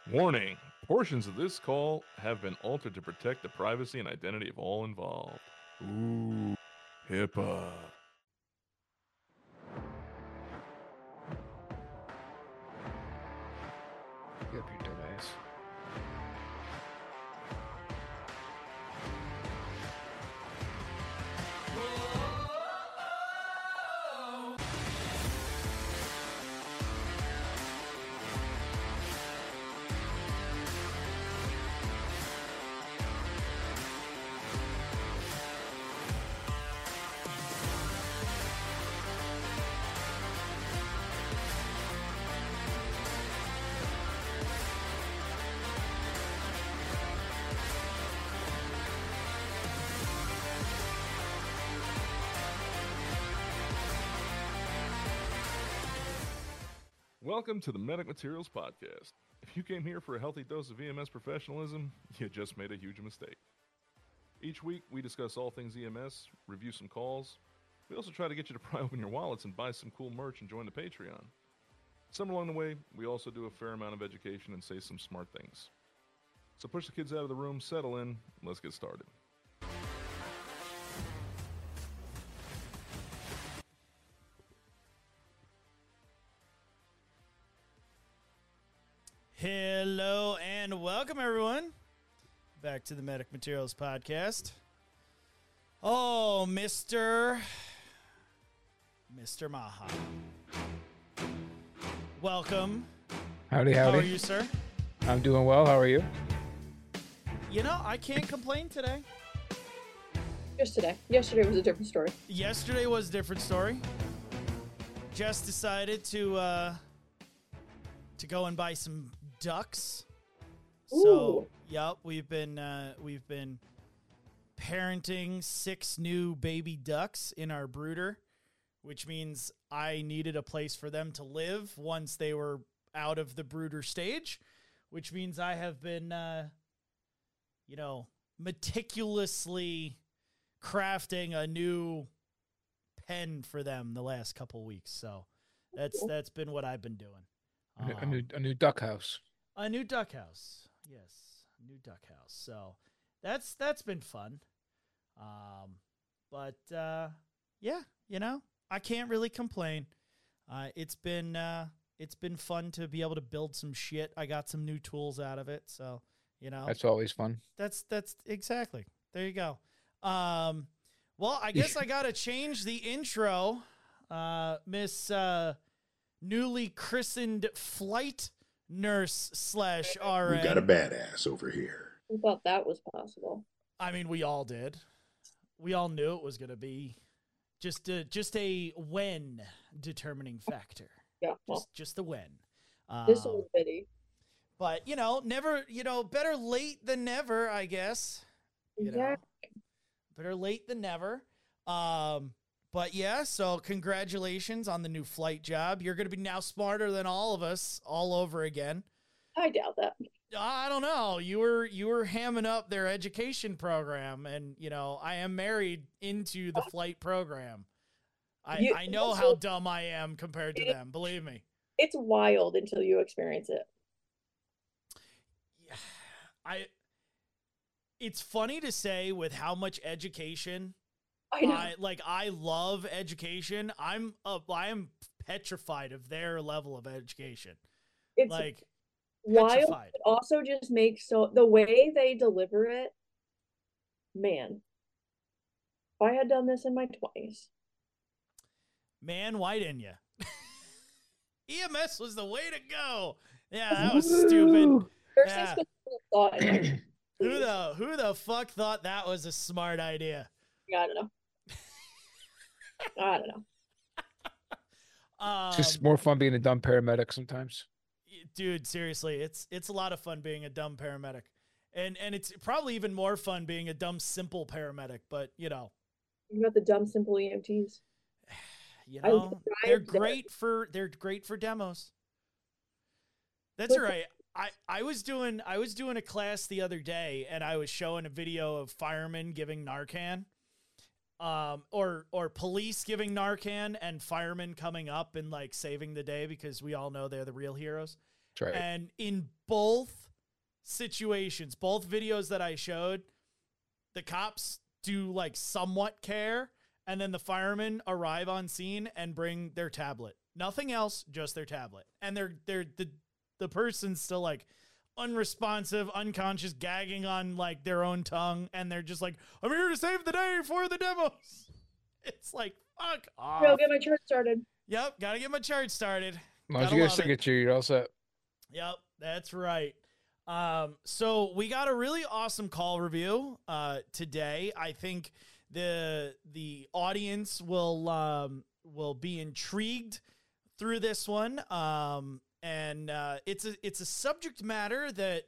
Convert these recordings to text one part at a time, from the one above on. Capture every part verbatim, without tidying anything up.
Warning, portions of this call have been altered to protect the privacy and identity of all involved. Ooh, HIPAA. Get up, you dumbass. Welcome to the Medic Materials Podcast. If you came here for a healthy dose of E M S professionalism, you just made a huge mistake. Each week, we discuss all things E M S, review some calls. We also try to get you to pry open your wallets and buy some cool merch and join the Patreon. Somewhere along the way, we also do a fair amount of education and say some smart things. So push the kids out of the room, settle in, and let's get started. Hello and welcome, everyone, back to the Medic Materials Podcast. Oh, Mister Mister Maha. Welcome. Howdy, How howdy. are you, sir? I'm doing well. How are you? You know, I can't complain today. Just today. Yesterday was a different story. Yesterday was a different story. Jess decided to uh, to go and buy some ducks. So, Ooh. yep, we've been uh, we've been parenting six new baby ducks in our brooder, which means I needed a place for them to live once they were out of the brooder stage, which means I have been, uh, you know, meticulously crafting a new pen for them the last couple weeks. So that's that's been what I've been doing. A new- a Um, new a new duck house. a new duck house. Yes, a new duck house. So that's that's been fun. Um, but uh, yeah, you know, I can't really complain. Uh, it's been uh, it's been fun to be able to build some shit. I got some new tools out of it, so you know, That's always fun. that's that's exactly. There you go. Um, well, I guess I gotta change the intro. Uh, Miss uh, newly christened flight nurse slash R N. We got a badass over here. Who thought that was possible? I mean, we all did. We all knew it was gonna be just a, just a when determining factor. Yeah, well, Just just the when. Um, this old bitty. but you know, never. You know, better late than never, I guess. You know, Exactly. better late than never. Um, but yeah, so congratulations on the new flight job. You're going to be now smarter than all of us all over again. I doubt that. I don't know. You were you were hamming up their education program, and you know I am married into the flight program. I You- I know how dumb I am compared to them. Believe me. It's wild until you experience it. Yeah, I. It's funny to say with how much education I know. I like I love education. I'm uh, I am petrified of their level of education. it's Like wild. petrified. It also just makes so the way they deliver it, man. If I had done this in my twenties, Man, why didn't you? E M S was the way to go. Yeah, that was stupid. first Yeah. thing thought, in it. Who the who the fuck thought that was a smart idea? I don't know. I don't know. Um, It's just more fun being a dumb paramedic sometimes. dude, seriously, it's it's a lot of fun being a dumb paramedic. And and it's probably even more fun being a dumb simple paramedic, but you know, You got the dumb, simple E M Ts. You I know, they're tried that. great for they're great for demos. That's But- all right. I, I was doing I was doing a class the other day, and I was showing a video of firemen giving Narcan, um, or or police giving Narcan, and firemen coming up and like saving the day because we all know they're the real heroes. That's right. And in both situations, both videos that I showed, the cops do like somewhat care, and then the firemen arrive on scene and bring their tablet. Nothing else, just their tablet. And they're they're the the person's still like unresponsive, unconscious, gagging on like their own tongue, and they're just like, I'm here to save the day for the demos. It's like, fuck off. I'll get my chart started. Yep, gotta get my chart started. Once Gotta you get a love it. signature, you're all set. Yep, that's right. Um, so we got a really awesome call review uh, today. I think the the audience will um, will be intrigued through this one, um, and uh, it's a it's a subject matter that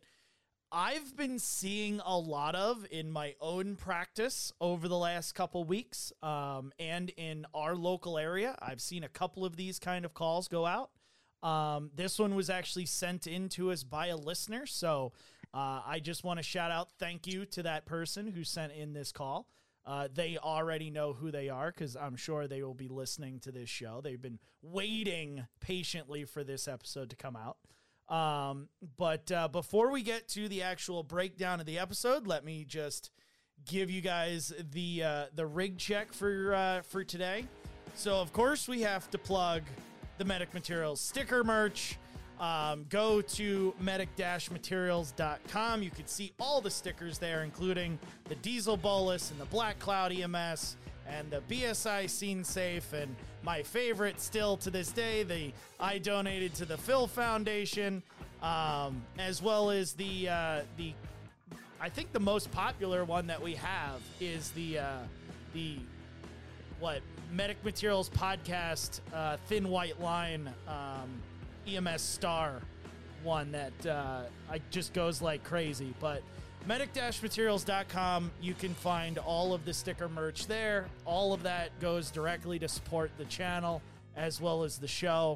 I've been seeing a lot of in my own practice over the last couple weeks, um, and in our local area. I've seen a couple of these kind of calls go out. Um, this one was actually sent in to us by a listener, so uh, I just want to shout out thank you to that person who sent in this call. Uh, they already know who they are because I'm sure they will be listening to this show. They've been waiting patiently for this episode to come out. Um, but uh, before we get to the actual breakdown of the episode, let me just give you guys the uh, the rig check for uh, for today. So, of course, we have to plug the Medic Materials sticker merch. Um, go to medic materials dot com. You can see all the stickers there, including the Diesel Bolus and the Black Cloud E M S and the B S I Scene Safe, and my favorite still to this day, the I donated to the Phil Foundation, um, as well as the uh, the I think the most popular one that we have is the uh, the what Medic Materials podcast uh, Thin White Line um, E M S Star one that uh, I just goes like crazy. But medic materials dot com, you can find all of the sticker merch there. All of that goes directly to support the channel as well as the show.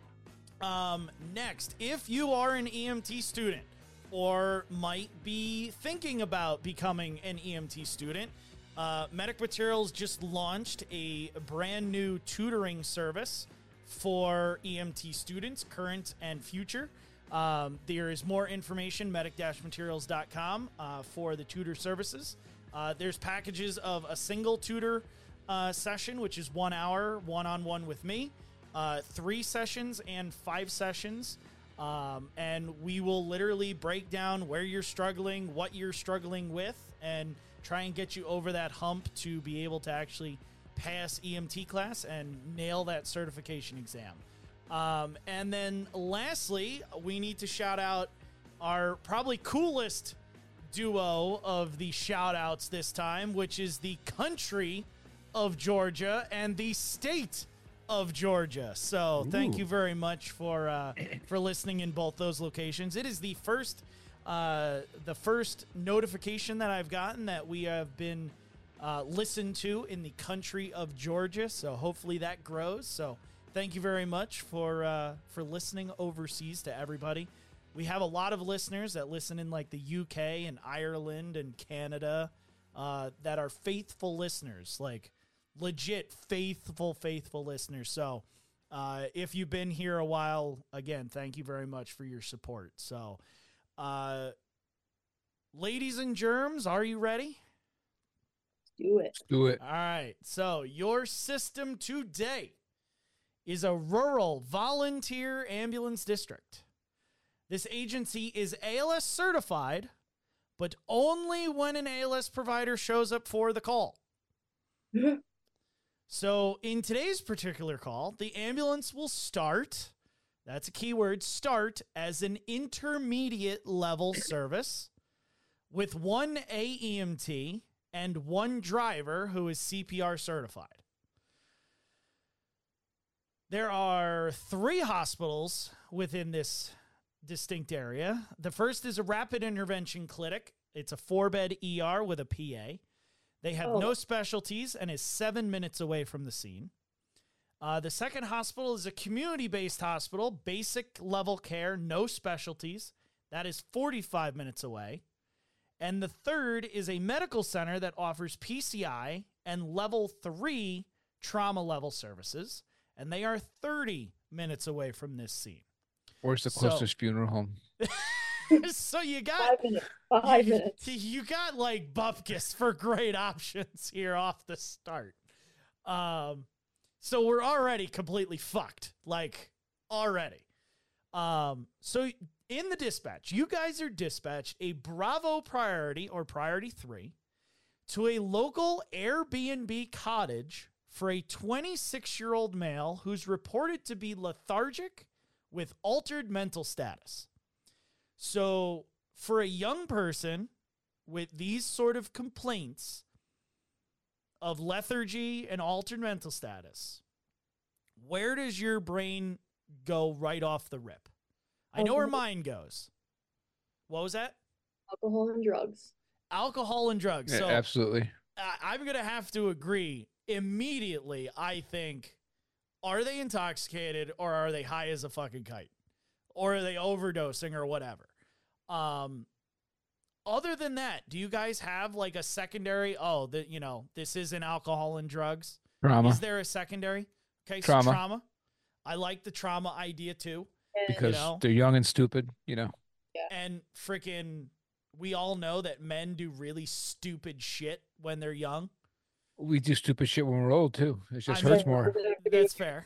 Um, next, if you are an E M T student or might be thinking about becoming an E M T student, uh, Medic Materials just launched a brand new tutoring service for E M T students, current and future. Um, there is more information, medic materials dot com, uh, for the tutor services. Uh, there's packages of a single tutor uh, session, which is one hour, one-on-one with me, uh, three sessions and five sessions. Um, and we will literally break down where you're struggling, what you're struggling with, and try and get you over that hump to be able to actually pass E M T class and nail that certification exam. Um, and then lastly, we need to shout out our probably coolest duo of the shout outs this time, which is the country of Georgia and the state of Georgia. So thank Ooh. you very much for, uh, for listening in both those locations. It is the first, uh, the first notification that I've gotten that we have been Uh, listened to in the country of Georgia, so hopefully that grows. So thank you very much for uh, for listening overseas to everybody. We have a lot of listeners that listen in like the U K and Ireland and Canada uh, that are faithful listeners, like legit faithful, faithful listeners. So uh, if you've been here a while, again, thank you very much for your support. So uh, ladies and germs, are you ready? Do it. Do it. All right. So your system today is a rural volunteer ambulance district. This agency is A L S certified, but only when an A L S provider shows up for the call. So in today's particular call, the ambulance will start, that's a key word, start as an intermediate level service with one A E M T and one driver who is C P R certified. There are three hospitals within this distinct area. The first is a rapid intervention clinic. It's a four-bed E R with a P A. They have Oh. no specialties and is seven minutes away from the scene. Uh, the second hospital is a community-based hospital, basic level care, no specialties. That is forty-five minutes away. And the third is a medical center that offers P C I and level three trauma level services, and they are thirty minutes away from this scene. Where's the So- closest funeral home? So you got Five minutes. Five you, minutes. You got like bupkis for great options here off the start. Um, so we're already completely fucked. Like already. Um, so in the dispatch, you guys are dispatched a Bravo priority or priority three to a local Airbnb cottage for a twenty-six-year-old male who's reported to be lethargic with altered mental status. So for a young person with these sort of complaints of lethargy and altered mental status, where does your brain go right off the rip? I know where Alcohol. mine goes. What was that? Alcohol and drugs. Alcohol and drugs. Yeah, So absolutely. I- I'm going to have to agree immediately. I think, are they intoxicated or are they high as a fucking kite? Or are they overdosing or whatever? Um, other than that, do you guys have like a secondary? Oh, that you know, this isn't alcohol and drugs. Trauma. Is there a secondary? Okay, Trauma. so trauma. I like the trauma idea too. And Because know? they're young and stupid, you know. And freaking, we all know that men do really stupid shit when they're young. We do stupid shit when we're old too. It just I hurts mean- more. That's fair.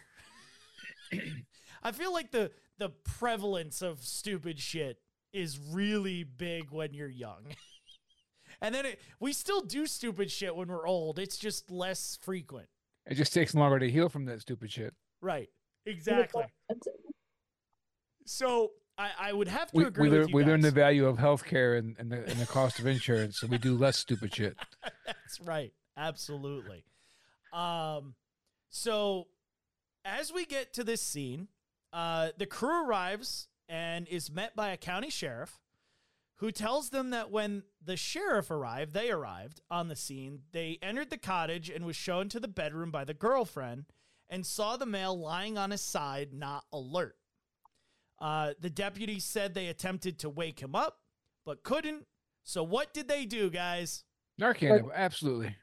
I feel like the the prevalence of stupid shit is really big when you're young. And then it, we still do stupid shit when we're old. It's just less frequent. It just takes longer to heal from that stupid shit. Right. Exactly. That's it. So I, I would have to We agree we, with learn, you we learn the guys. value of healthcare and, and the and the cost of insurance, so we do less stupid shit. That's right. Absolutely. Um, so as we get to this scene, uh, the crew arrives and is met by a county sheriff who tells them that when the sheriff arrived, they arrived on the scene, they entered the cottage and was shown to the bedroom by the girlfriend and saw the male lying on his side, not alert. Uh, the deputy said they attempted to wake him up, but couldn't. So what did they do, guys? Narcan, absolutely.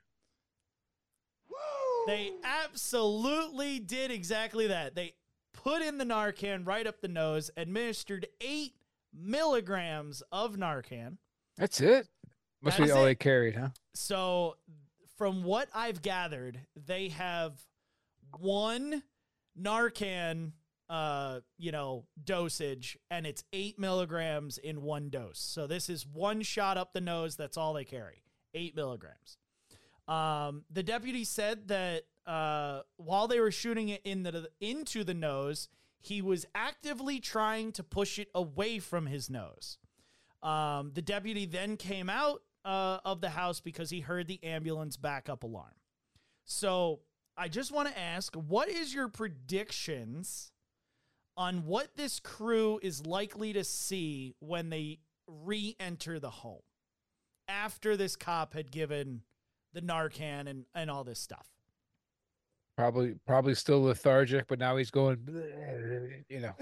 They absolutely did exactly that. They put in the Narcan right up the nose, administered eight milligrams of Narcan. That's it. Must That be is all it. they carried, huh? So, from what I've gathered, they have one Narcan, uh, you know, dosage, and it's eight milligrams in one dose. So this is one shot up the nose. That's all they carry. Eight milligrams. Um, the deputy said that uh, while they were shooting it in the into the nose, he was actively trying to push it away from his nose. Um, the deputy then came out uh, of the house because he heard the ambulance backup alarm. So I just want to ask, what is your predictions on what this crew is likely to see when they re-enter the home after this cop had given the Narcan and, and all this stuff? Probably probably still lethargic, but now he's going, you know.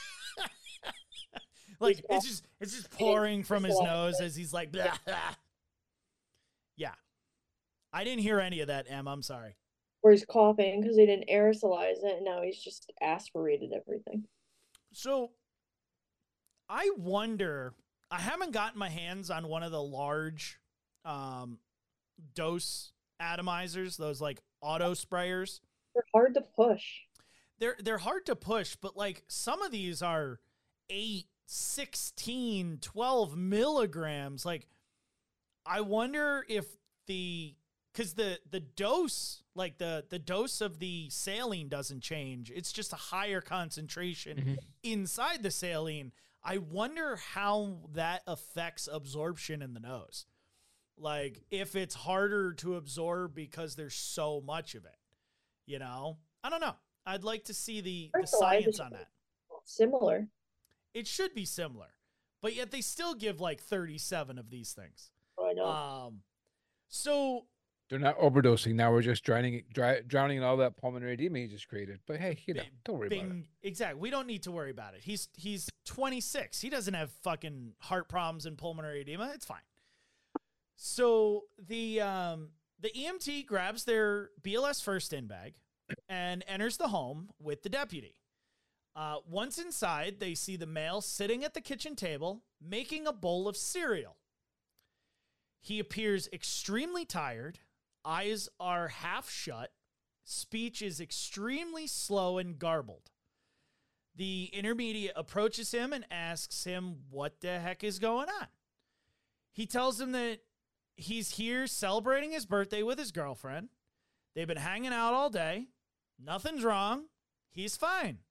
Like it's just it's just pouring from his nose as he's like, blah, blah. Yeah. I didn't hear any of that, Em. I'm sorry. Or he's coughing because they didn't aerosolize it, and now he's just aspirated everything. So I wonder, I haven't gotten my hands on one of the large um, dose atomizers, those like auto sprayers. They're hard to push. They're they're hard to push, but like some of these are eight, sixteen, twelve milligrams. Like I wonder if the because the the dose, like the the dose of the saline doesn't change. It's just a higher concentration Mhm. inside the saline. I wonder how that affects absorption in the nose. Like if it's harder to absorb because there's so much of it. You know? I don't know. I'd like to see the, the First of all, I science just- on that. Similar. It should be similar. But yet they still give like thirty-seven of these things. Oh, I know. Um so They're not overdosing. Now we're just drowning dry, drowning in all that pulmonary edema he just created. But hey, you know, Bing- don't worry about it. Bing, exactly. We don't need to worry about it. He's he's twenty-six. He doesn't have fucking heart problems and pulmonary edema. It's fine. So the um the E M T grabs their B L S first in bag and enters the home with the deputy. Uh, once inside, they see the male sitting at the kitchen table, making a bowl of cereal. He appears extremely tired. Eyes are half shut. Speech is extremely slow and garbled. The intermediate approaches him and asks him what the heck is going on. He tells him that he's here celebrating his birthday with his girlfriend. They've been hanging out all day. Nothing's wrong. He's fine.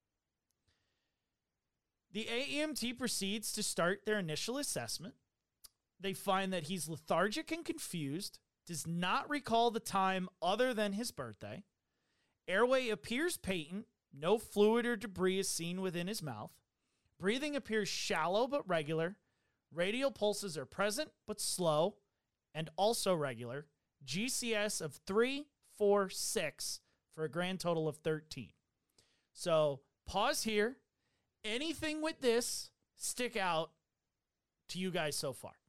The A E M T proceeds to start their initial assessment. They find that he's lethargic and confused, does not recall the time other than his birthday. Airway appears patent. No fluid or debris is seen within his mouth. Breathing appears shallow but regular. Radial pulses are present but slow and also regular. G C S of three, four, six for a grand total of thirteen. So pause here. Anything with this stick out to you guys so far?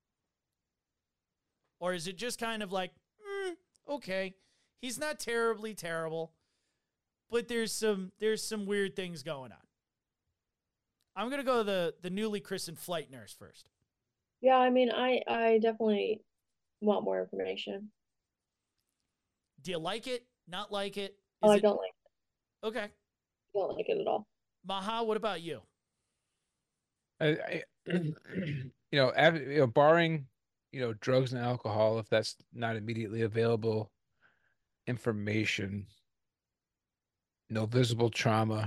Or is it just kind of like, mm, okay, he's not terribly terrible, but there's some there's some weird things going on. I'm gonna go the the newly christened flight nurse first. Yeah, I mean, I I definitely want more information. Do you like it? Not like it? Is Oh, I it- don't like Okay. I don't like it at all. Maha, what about you? I, I, you know, av- you know, barring, you know, drugs and alcohol, if that's not immediately available information, no visible trauma.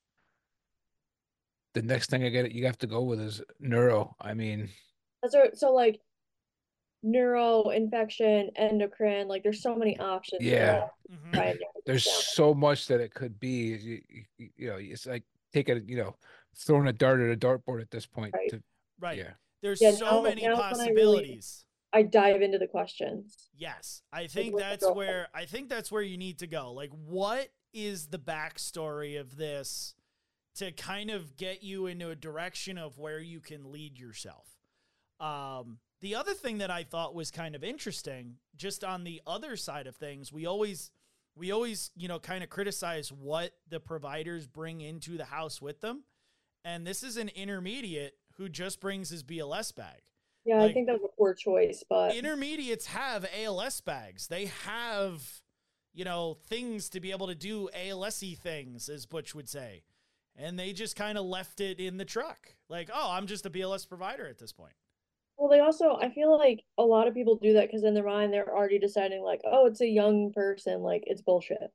The next thing I get, you have to go with is neuro. I mean, So, so like neuro, infection, endocrine, like there's so many options. to yeah, Mhm. try and narrow this there's down. so much that it could be. You, you, you know, it's like taking, you know, throwing a dart at a dartboard at this point. Right. To, Right. yeah. There's Yeah, so now- many now when I really- possibilities. I dive into the questions. Yes, I think with the that's girlfriend. where I think that's where you need to go. Like, what is the backstory of this to kind of get you into a direction of where you can lead yourself? Um, the other thing that I thought was kind of interesting, just on the other side of things, we always we always you know kind of criticize what the providers bring into the house with them, and this is an intermediate who just brings his B L S bag. Yeah, Like- I think that was a poor choice, but Intermediates have A L S bags. They have, you know, things to be able to do A L S-y things, as Butch would say. And they just kind of left it in the truck. Like, oh, I'm just a B L S provider at this point. well, they also, I feel like a lot of people do that because in their mind they're already deciding like, oh, it's a young person, like it's bullshit.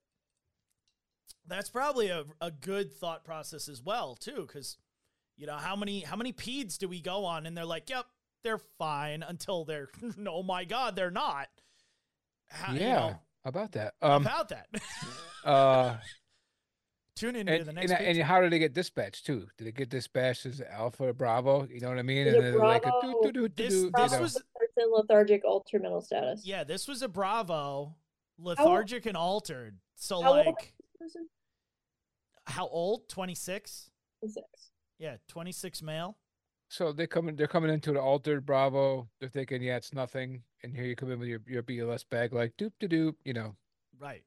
That's probably a, a good thought process as well, too, because, you know, how many how many peds do we go on and they're like, yep, they're fine until they're, oh my God, they're not. How, you Yeah. know, How about that? Um, about that. uh, Tune into and, the next and, and picture. how did they get dispatched too? Did it get dispatched as Alpha or Bravo? You know what I mean? Is And it then like a Bravo? doo, doo, doo, doo, This- doo, you this know. was- Person lethargic, altered mental status. Yeah, this was a Bravo, lethargic and altered. So, How old like, is this person? how old? twenty-six? Six. Yeah, twenty-six male. So they coming, they're coming into the altered Bravo. They're thinking, yeah, it's nothing. And here you come in with your, your B L S bag, like doop to doop, you know. Right.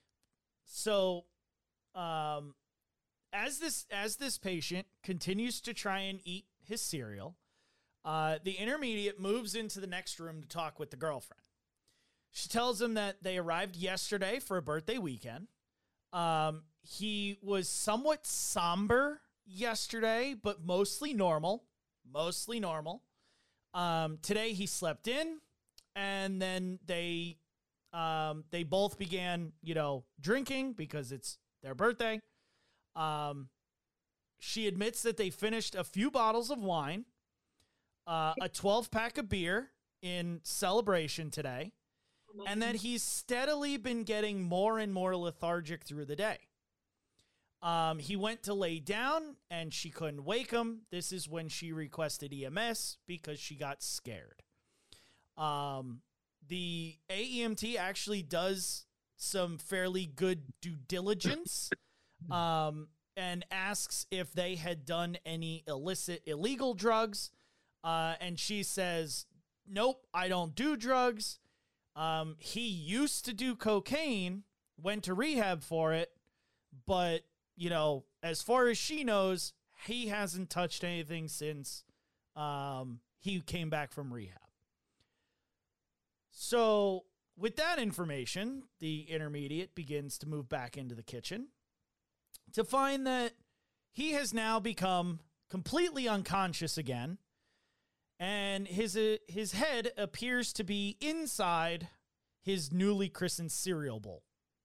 So, um, as this as this patient continues to try and eat his cereal, uh, the intermediate moves into the next room to talk with the girlfriend. She tells him that they arrived yesterday for a birthday weekend. Um, he was somewhat somber yesterday, but mostly normal. Mostly normal. Um, today he slept in, and then they um, they both began, you know, drinking because it's their birthday. Um, she admits that they finished a few bottles of wine, uh, a twelve pack of beer in celebration today, and that he's steadily been getting more and more lethargic through the day. Um, he went to lay down and she couldn't wake him. This is when she requested E M S because she got scared. Um, the A E M T actually does some fairly good due diligence, um, and asks if they had done any illicit, illegal drugs. Uh, and she says, nope, I don't do drugs. Um, he used to do cocaine, went to rehab for it, but you know, as far as she knows, he hasn't touched anything since um, he came back from rehab. So with that information, the intermediate begins to move back into the kitchen to find that he has now become completely unconscious again, and his uh, his head appears to be inside his newly christened cereal bowl.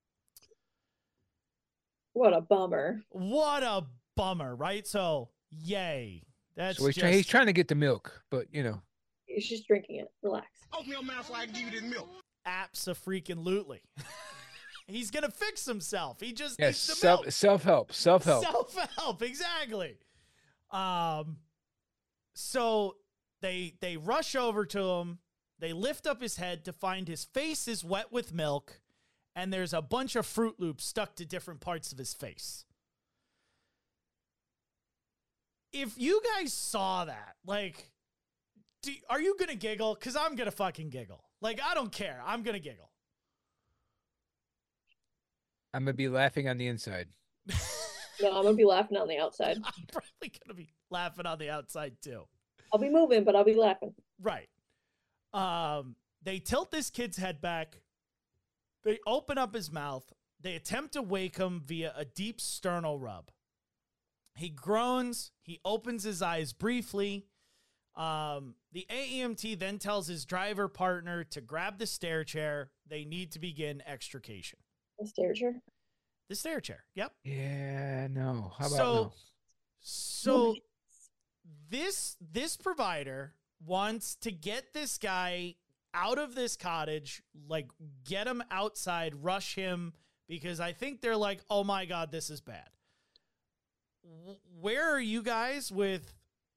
What a bummer. What a bummer, right? So, yay. That's So he's, just... try- he's trying to get the milk, but you know. He's just drinking it. Relax. Open your mouth so I can give you this milk. Abso-freaking-lutely. He's going to fix himself. He just Yes, needs the self milk. self-help, self-help. Self-help, exactly. Um, so they they rush over to him. They lift up his head to find his face is wet with milk, and there's a bunch of Fruit Loops stuck to different parts of his face. If you guys saw that, like, do, are you going to giggle? Because I'm going to fucking giggle. Like, I don't care. I'm going to giggle. I'm going to be laughing on the inside. No, I'm gonna be laughing on the outside. I'm probably going to be laughing on the outside, too. I'll be moving, but I'll be laughing. Right. Um, they tilt this kid's head back. They open up his mouth. They attempt to wake him via a deep sternal rub. He groans. He opens his eyes briefly. Um, the A E M T then tells his driver partner to grab the stair chair. They need to begin extrication. The stair chair. The stair chair. Yep. Yeah, no. How about So, no? so this this provider wants to get this guy out of this cottage, like get him outside, rush him, because I think they're like, oh my God, this is bad. W- Where are you guys with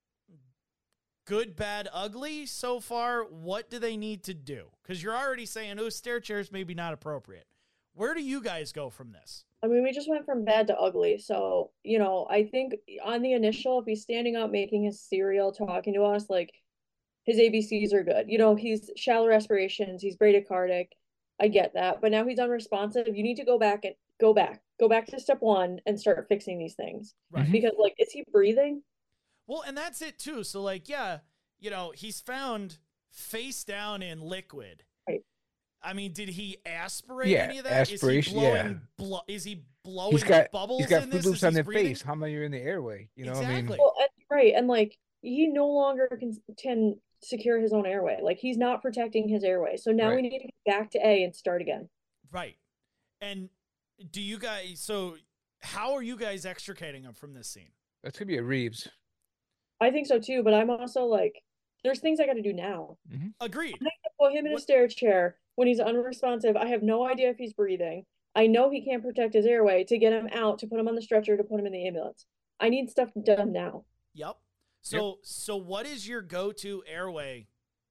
good, bad, ugly so far? What do they need to do? Because you're already saying, oh, stair chairs maybe not appropriate. Where do you guys go from this? I mean, we just went from bad to ugly. So, you know, I think on the initial, if he's standing up, making his cereal, talking to us, like his A B Cs are good. You know, he's shallow respirations, he's bradycardic. I get that. But now he's unresponsive. You need to go back and go back, go back to step one and start fixing these things. Right. Because, like, is he breathing? Well, and that's it too. So, like, yeah, you know, he's found face down in liquid. Right. I mean, did he aspirate Yeah, any of that? aspiration, Is he blowing, yeah. blo- is he blowing He's got bubbles he's got in Fruit this? Loops as on he's their breathing? face. How many are in the airway? You know, what I mean, Exactly. Well, and, right. And, like, he no longer can, can secure his own airway. Like, he's not protecting his airway. So now Right. we need to get back to A and start again. Right. And do you guys, so how are you guys extricating him from this scene? that's gonna be a Reeves. I think so too, but I'm also like, there's things I got to do now. Agreed. I have to put him in a What- stair chair when he's unresponsive. I have no idea if he's breathing. I know he can't protect his airway to get him out, to put him on the stretcher, to put him in the ambulance. I need stuff done now. Yep. So, so what is your go-to airway?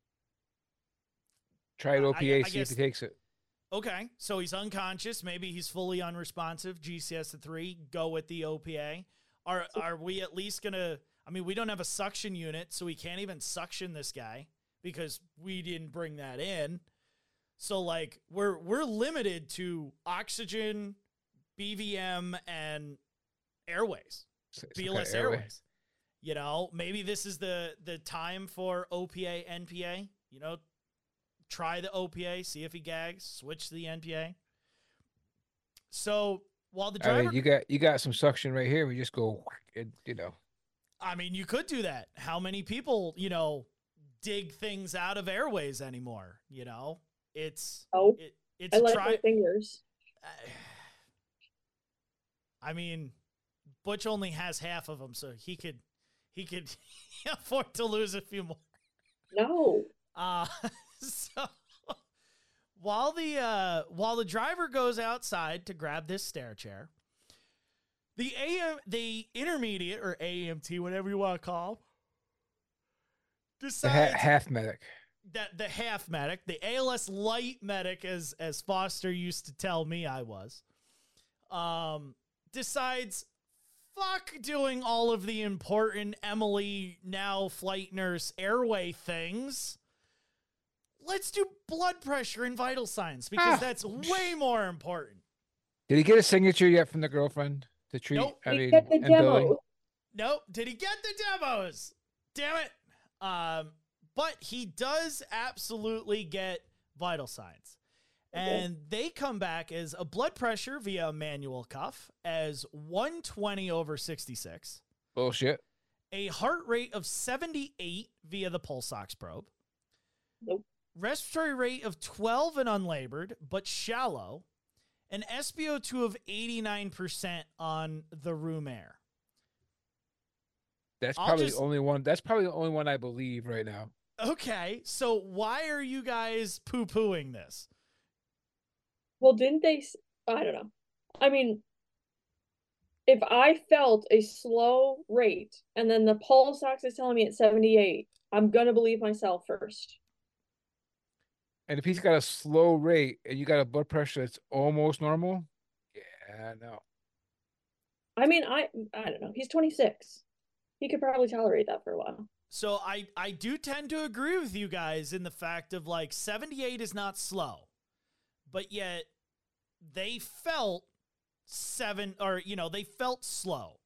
Try it I- O P A, I- I see if guess- he takes it. Okay, so he's unconscious. Maybe he's fully unresponsive. G C S to three. Go with the O P A. Are are we at least gonna? I mean, we don't have a suction unit, so we can't even suction this guy because we didn't bring that in. So like, we're we're limited to oxygen, B V M, and airways, S- some B kind L of S airway. airways. You know, maybe this is the the time for O P A, N P A. You know. Try the O P A, see if he gags, switch to the N P A. So while the I driver, mean, you got you got some suction right here. We just go, whack, and, you know. I mean, you could do that. How many people, you know, dig things out of airways anymore? You know, it's Oh, it, it's I a like try. my fingers. I mean, Butch only has half of them, so he could he could afford to lose a few more. No. Uh, so while the uh, while the driver goes outside to grab this stair chair, the A M the intermediate or A E M T, whatever you want to call, him, The decides ha- half medic. that the half medic, the A L S light medic, as as Foster used to tell me I was, um, decides. Fuck doing all of the important Emily, now flight nurse, airway things. Let's do blood pressure and vital signs because Ah. that's way more important. Did he get a signature yet from the girlfriend? to treat. Nope. I We mean, get the and billing. demo. Nope. Did he get the demos? Damn it. Um, but he does absolutely get vital signs. Okay. And they come back as a blood pressure via a manual cuff as one twenty over sixty-six, Bullshit. a heart rate of seventy-eight via the pulse ox probe, Nope. respiratory rate of twelve and unlabored, but shallow, an S p O two of eighty-nine percent on the room air. That's I'll probably just- the only one. That's probably the only one I believe right now. Okay, so why are you guys poo-pooing this? Well, didn't they? s- I don't know. I mean, if I felt a slow rate and then the pulse ox is telling me it's seventy-eight, I'm gonna believe myself first. And if he's got a slow rate and you got a blood pressure that's almost normal, yeah, no. I mean, I I don't know. He's twenty-six. He could probably tolerate that for a while. So I, I do tend to agree with you guys in the fact of like seventy-eight is not slow, but yet they felt seven or, you know, they felt slow.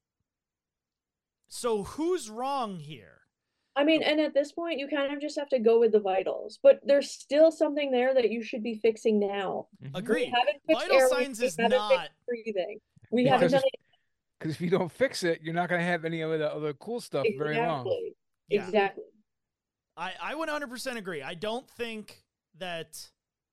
So who's wrong here? I mean, and at this point, you kind of just have to go with the vitals, but there's still something there that you should be fixing now. Mhm. Agreed. We haven't fixed Vital airway, signs we is haven't fixed not. breathing. We Because haven't done if- Because if you don't fix it, you're not going to have any of the other cool stuff it very long. exactly. Yeah. Exactly. I, I one hundred percent agree. I don't think that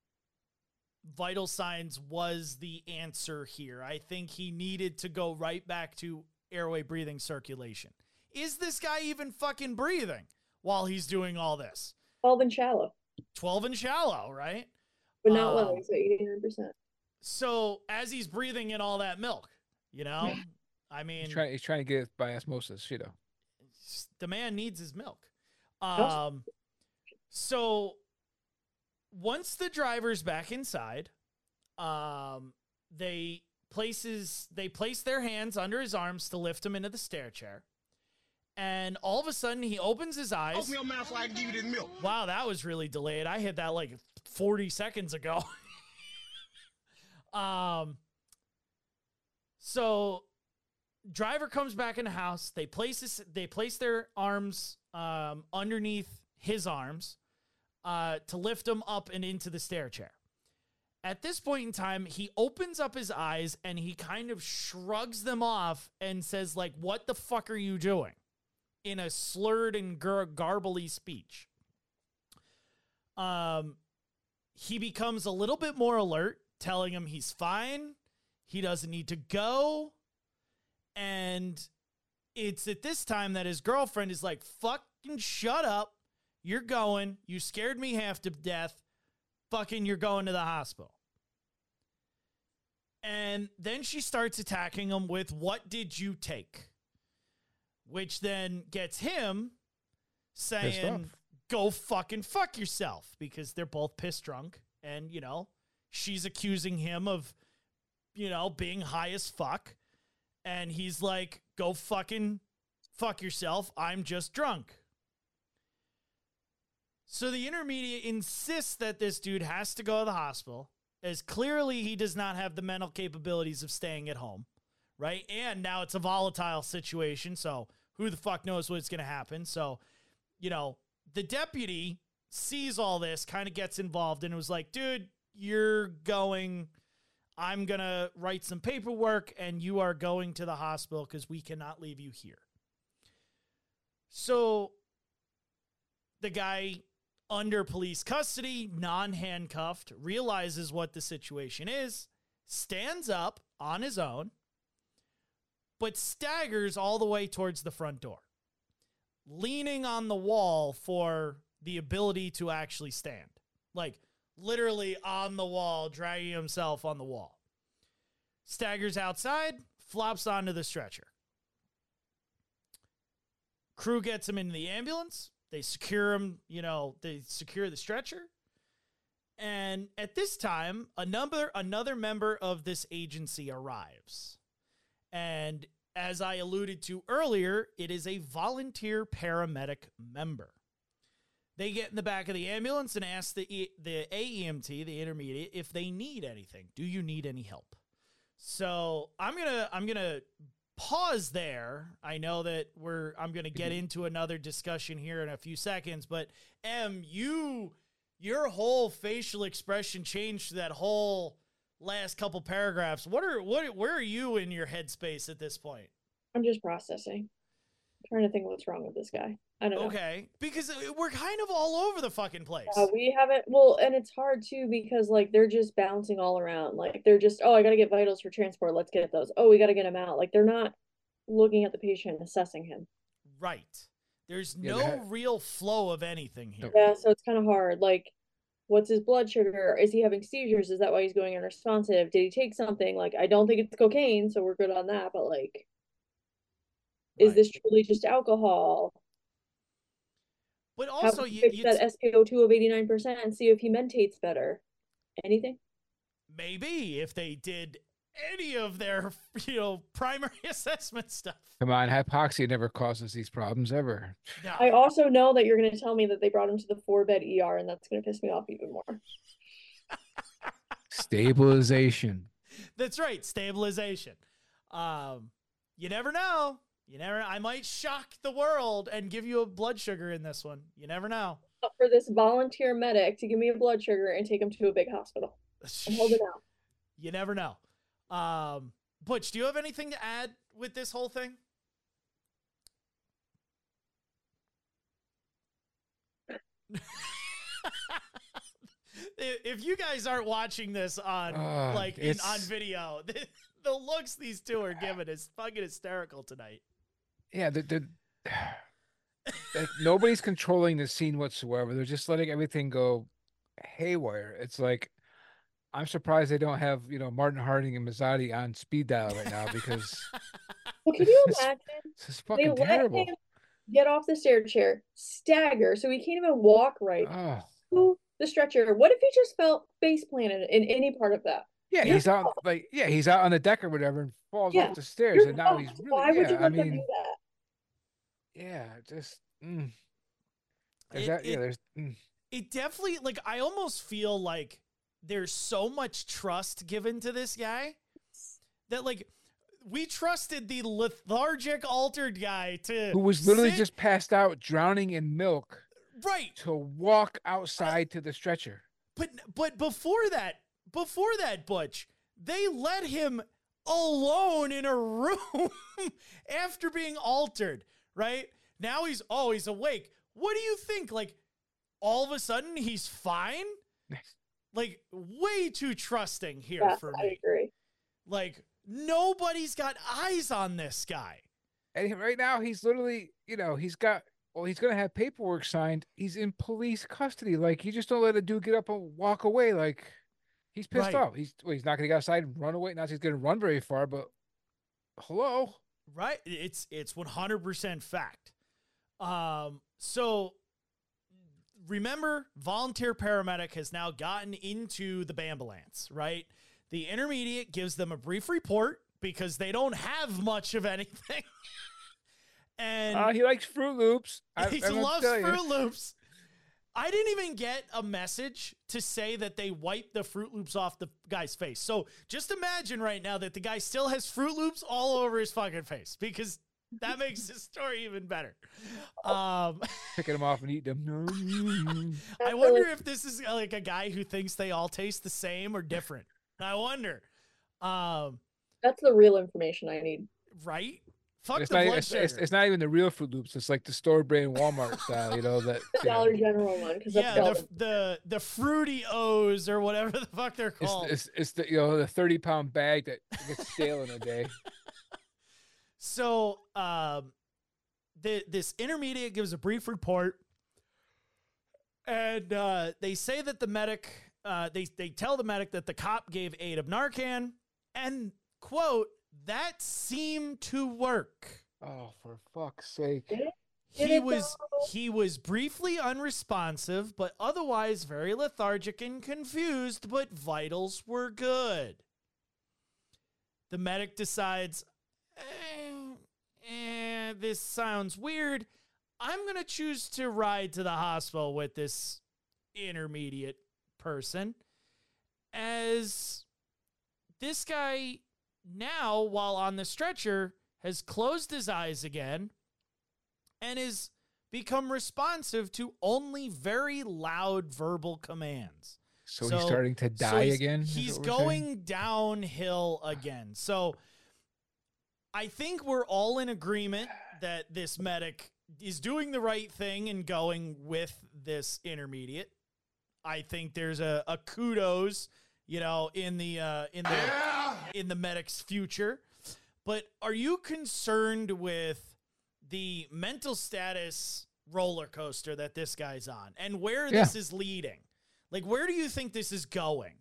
vital signs was the answer here. I think he needed to go right back to airway, breathing, circulation. Is this guy even fucking breathing while he's doing all this? twelve and shallow, twelve and shallow, right? but not well. Um, He's at eighty-nine percent. So as he's breathing in all that milk, you know, I mean, He's trying, he's trying to get it by osmosis, you know. the man needs his milk. Um, so once the driver's back inside, um, they places they place their hands under his arms to lift him into the stair chair, and all of a sudden he opens his eyes. Open your mouth so I can give you this milk. Wow, that was really delayed. I hit that like forty seconds ago. um, so driver comes back in the house. They place his, they place their arms um, underneath his arms uh, to lift him up and into the stair chair. At this point in time, he opens up his eyes and he kind of shrugs them off and says, like, what the fuck are you doing? In a slurred and gar- garbly speech. Um, he becomes a little bit more alert, telling him he's fine. He doesn't need to go. And it's at this time that his girlfriend is like, fucking shut up. You're going. You scared me half to death. Fucking you're going to the hospital. And then she starts attacking him with, what did you take? Which then gets him saying, off. go fucking fuck yourself, because they're both pissed drunk. And, you know, she's accusing him of, you know, being high as fuck. And he's like, go fucking fuck yourself. I'm just drunk. So the intermediate insists that this dude has to go to the hospital, as clearly he does not have the mental capabilities of staying at home, right? And now it's a volatile situation, so who the fuck knows what's going to happen. So, you know, the deputy sees all this, kind of gets involved, and was like, dude, you're going, I'm going to write some paperwork, and you are going to the hospital because we cannot leave you here. So the guy under police custody, non-handcuffed, realizes what the situation is, stands up on his own, but staggers all the way towards the front door, leaning on the wall for the ability to actually stand. Like, literally on the wall, dragging himself on the wall. Staggers outside, flops onto the stretcher. Crew gets him into the ambulance. They secure him, you know, they secure the stretcher. And at this time, a number, another member of this agency arrives. And as I alluded to earlier, it is a volunteer paramedic member. They get in the back of the ambulance and ask the, e- the A E M T, the intermediate, if they need anything. Do you need any help? So I'm gonna I'm gonna pause there. I know that we're I'm gonna get into another discussion here in a few seconds, but Em, you your whole facial expression changed that whole last couple paragraphs. What are what where are you in your headspace at this point? I'm just processing. I'm trying to think what's wrong with this guy. I don't know. Okay, because we're kind of all over the fucking place. Uh, we haven't, well, and it's hard too because like they're just bouncing all around. Like they're just, oh, I gotta get vitals for transport. Let's get those. Oh, we gotta get him out. Like they're not looking at the patient, assessing him. Right. There's Yeah, no that- real flow of anything here. Yeah, so it's kind of hard. Like, what's his blood sugar? Is he having seizures? Is that why he's going unresponsive? Did he take something? Like, I don't think it's cocaine, so we're good on that. But like, is Right. this truly just alcohol? But How also, can we you, fix you that S P O two of eighty-nine percent and see if he mentates better? Anything? maybe if they did any of their, you know, primary assessment stuff. Come on, hypoxia never causes these problems ever. No. I also know that you're going to tell me that they brought him to the four bed E R, and that's going to piss me off even more. Stabilization. That's right, stabilization. Um, you never know. You never. I might shock the world and give you a blood sugar in this one. You never know. For this volunteer medic to give me a blood sugar and take him to a big hospital. I'm holding out. You never know. Um, Butch, do you have anything to add with this whole thing? If you guys aren't watching this on Uh, like in, it's- on video, the, the looks these two are giving is fucking hysterical tonight. Yeah, the, the like nobody's controlling the scene whatsoever. They're just letting everything go haywire. It's like I'm surprised they don't have, you know, Martin Harding and Mazzotti on speed dial right now because Well, can you This is- imagine? this is They fucking let terrible. him get off the stair chair, stagger, so he can't even walk right Oh, to the stretcher. What if he just felt face planted in any part of that? yeah, You're he's out like yeah, he's out on the deck or whatever and falls Yeah, off the stairs, You're and now he's fucked. really Why would you yeah. I let them do mean, that? yeah, just mm. There's It- that, yeah, it- there's mm. It definitely, like, I almost feel like there's so much trust given to this guy that, like, we trusted the lethargic, altered guy to who was literally sit- just passed out, drowning in milk, right. to walk outside to the stretcher. But but before that, before that, Butch, they let him alone in a room after being altered. Right now, he's oh, he's awake. What do you think? Like, all of a sudden, he's fine. Like, way too trusting here Yes, for I me. agree. Like, nobody's got eyes on this guy. And he- right now, he's literally, you know, he's got, well, he's going to have paperwork signed. He's in police custody. Like, you just don't let a dude get up and walk away. Like, he's pissed Right. off. He's, well, he's not going to get outside and run away. Not that he's going to run very far, but hello. Right? It's it's one hundred percent fact. Um, so remember, volunteer paramedic has now gotten into the ambulance, right? The intermediate gives them a brief report because they don't have much of anything. and Uh, he likes Fruit Loops. I, he I'm gonna loves tell you. Fruit Loops. I didn't even get a message to say that they wiped the Fruit Loops off the guy's face. So just imagine right now that the guy still has Fruit Loops all over his fucking face because that makes the story even better. Um, Picking them off and eating them. I That's wonder really- if this is uh, like a guy who thinks they all taste the same or different. I wonder. Um, That's the real information I need. right? Fuck It's the not, blood it's, sugar. it's, it's not even the real Fruit Loops. It's like the store brand Walmart style, you know, that The you know, Dollar General one, because that's yeah, Belgian. the, the the fruity O's or whatever the fuck they're it's, called. it's it's the you know the thirty pound bag that gets stale in a day. So, um, the this intermediate gives a brief report, and uh, they say that the medic, uh, they they tell the medic that the cop gave aid of Narcan, and quote, that seemed to work. Oh, for fuck's sake! Did He it was though? he was briefly unresponsive, but otherwise very lethargic and confused, but vitals were good. The medic decides, eh, eh, this sounds weird. I'm going to choose to ride to the hospital with this intermediate person, as this guy now, while on the stretcher, has closed his eyes again and is become responsive to only very loud verbal commands. So, so he's starting to die so he's, again? He's going saying? downhill again. So I think we're all in agreement that this medic is doing the right thing and going with this intermediate. I think there's a, a kudos, you know, in the uh, in the yeah! in the medic's future. But are you concerned with the mental status roller coaster that this guy's on and where yeah. this is leading? Like, where do you think this is going?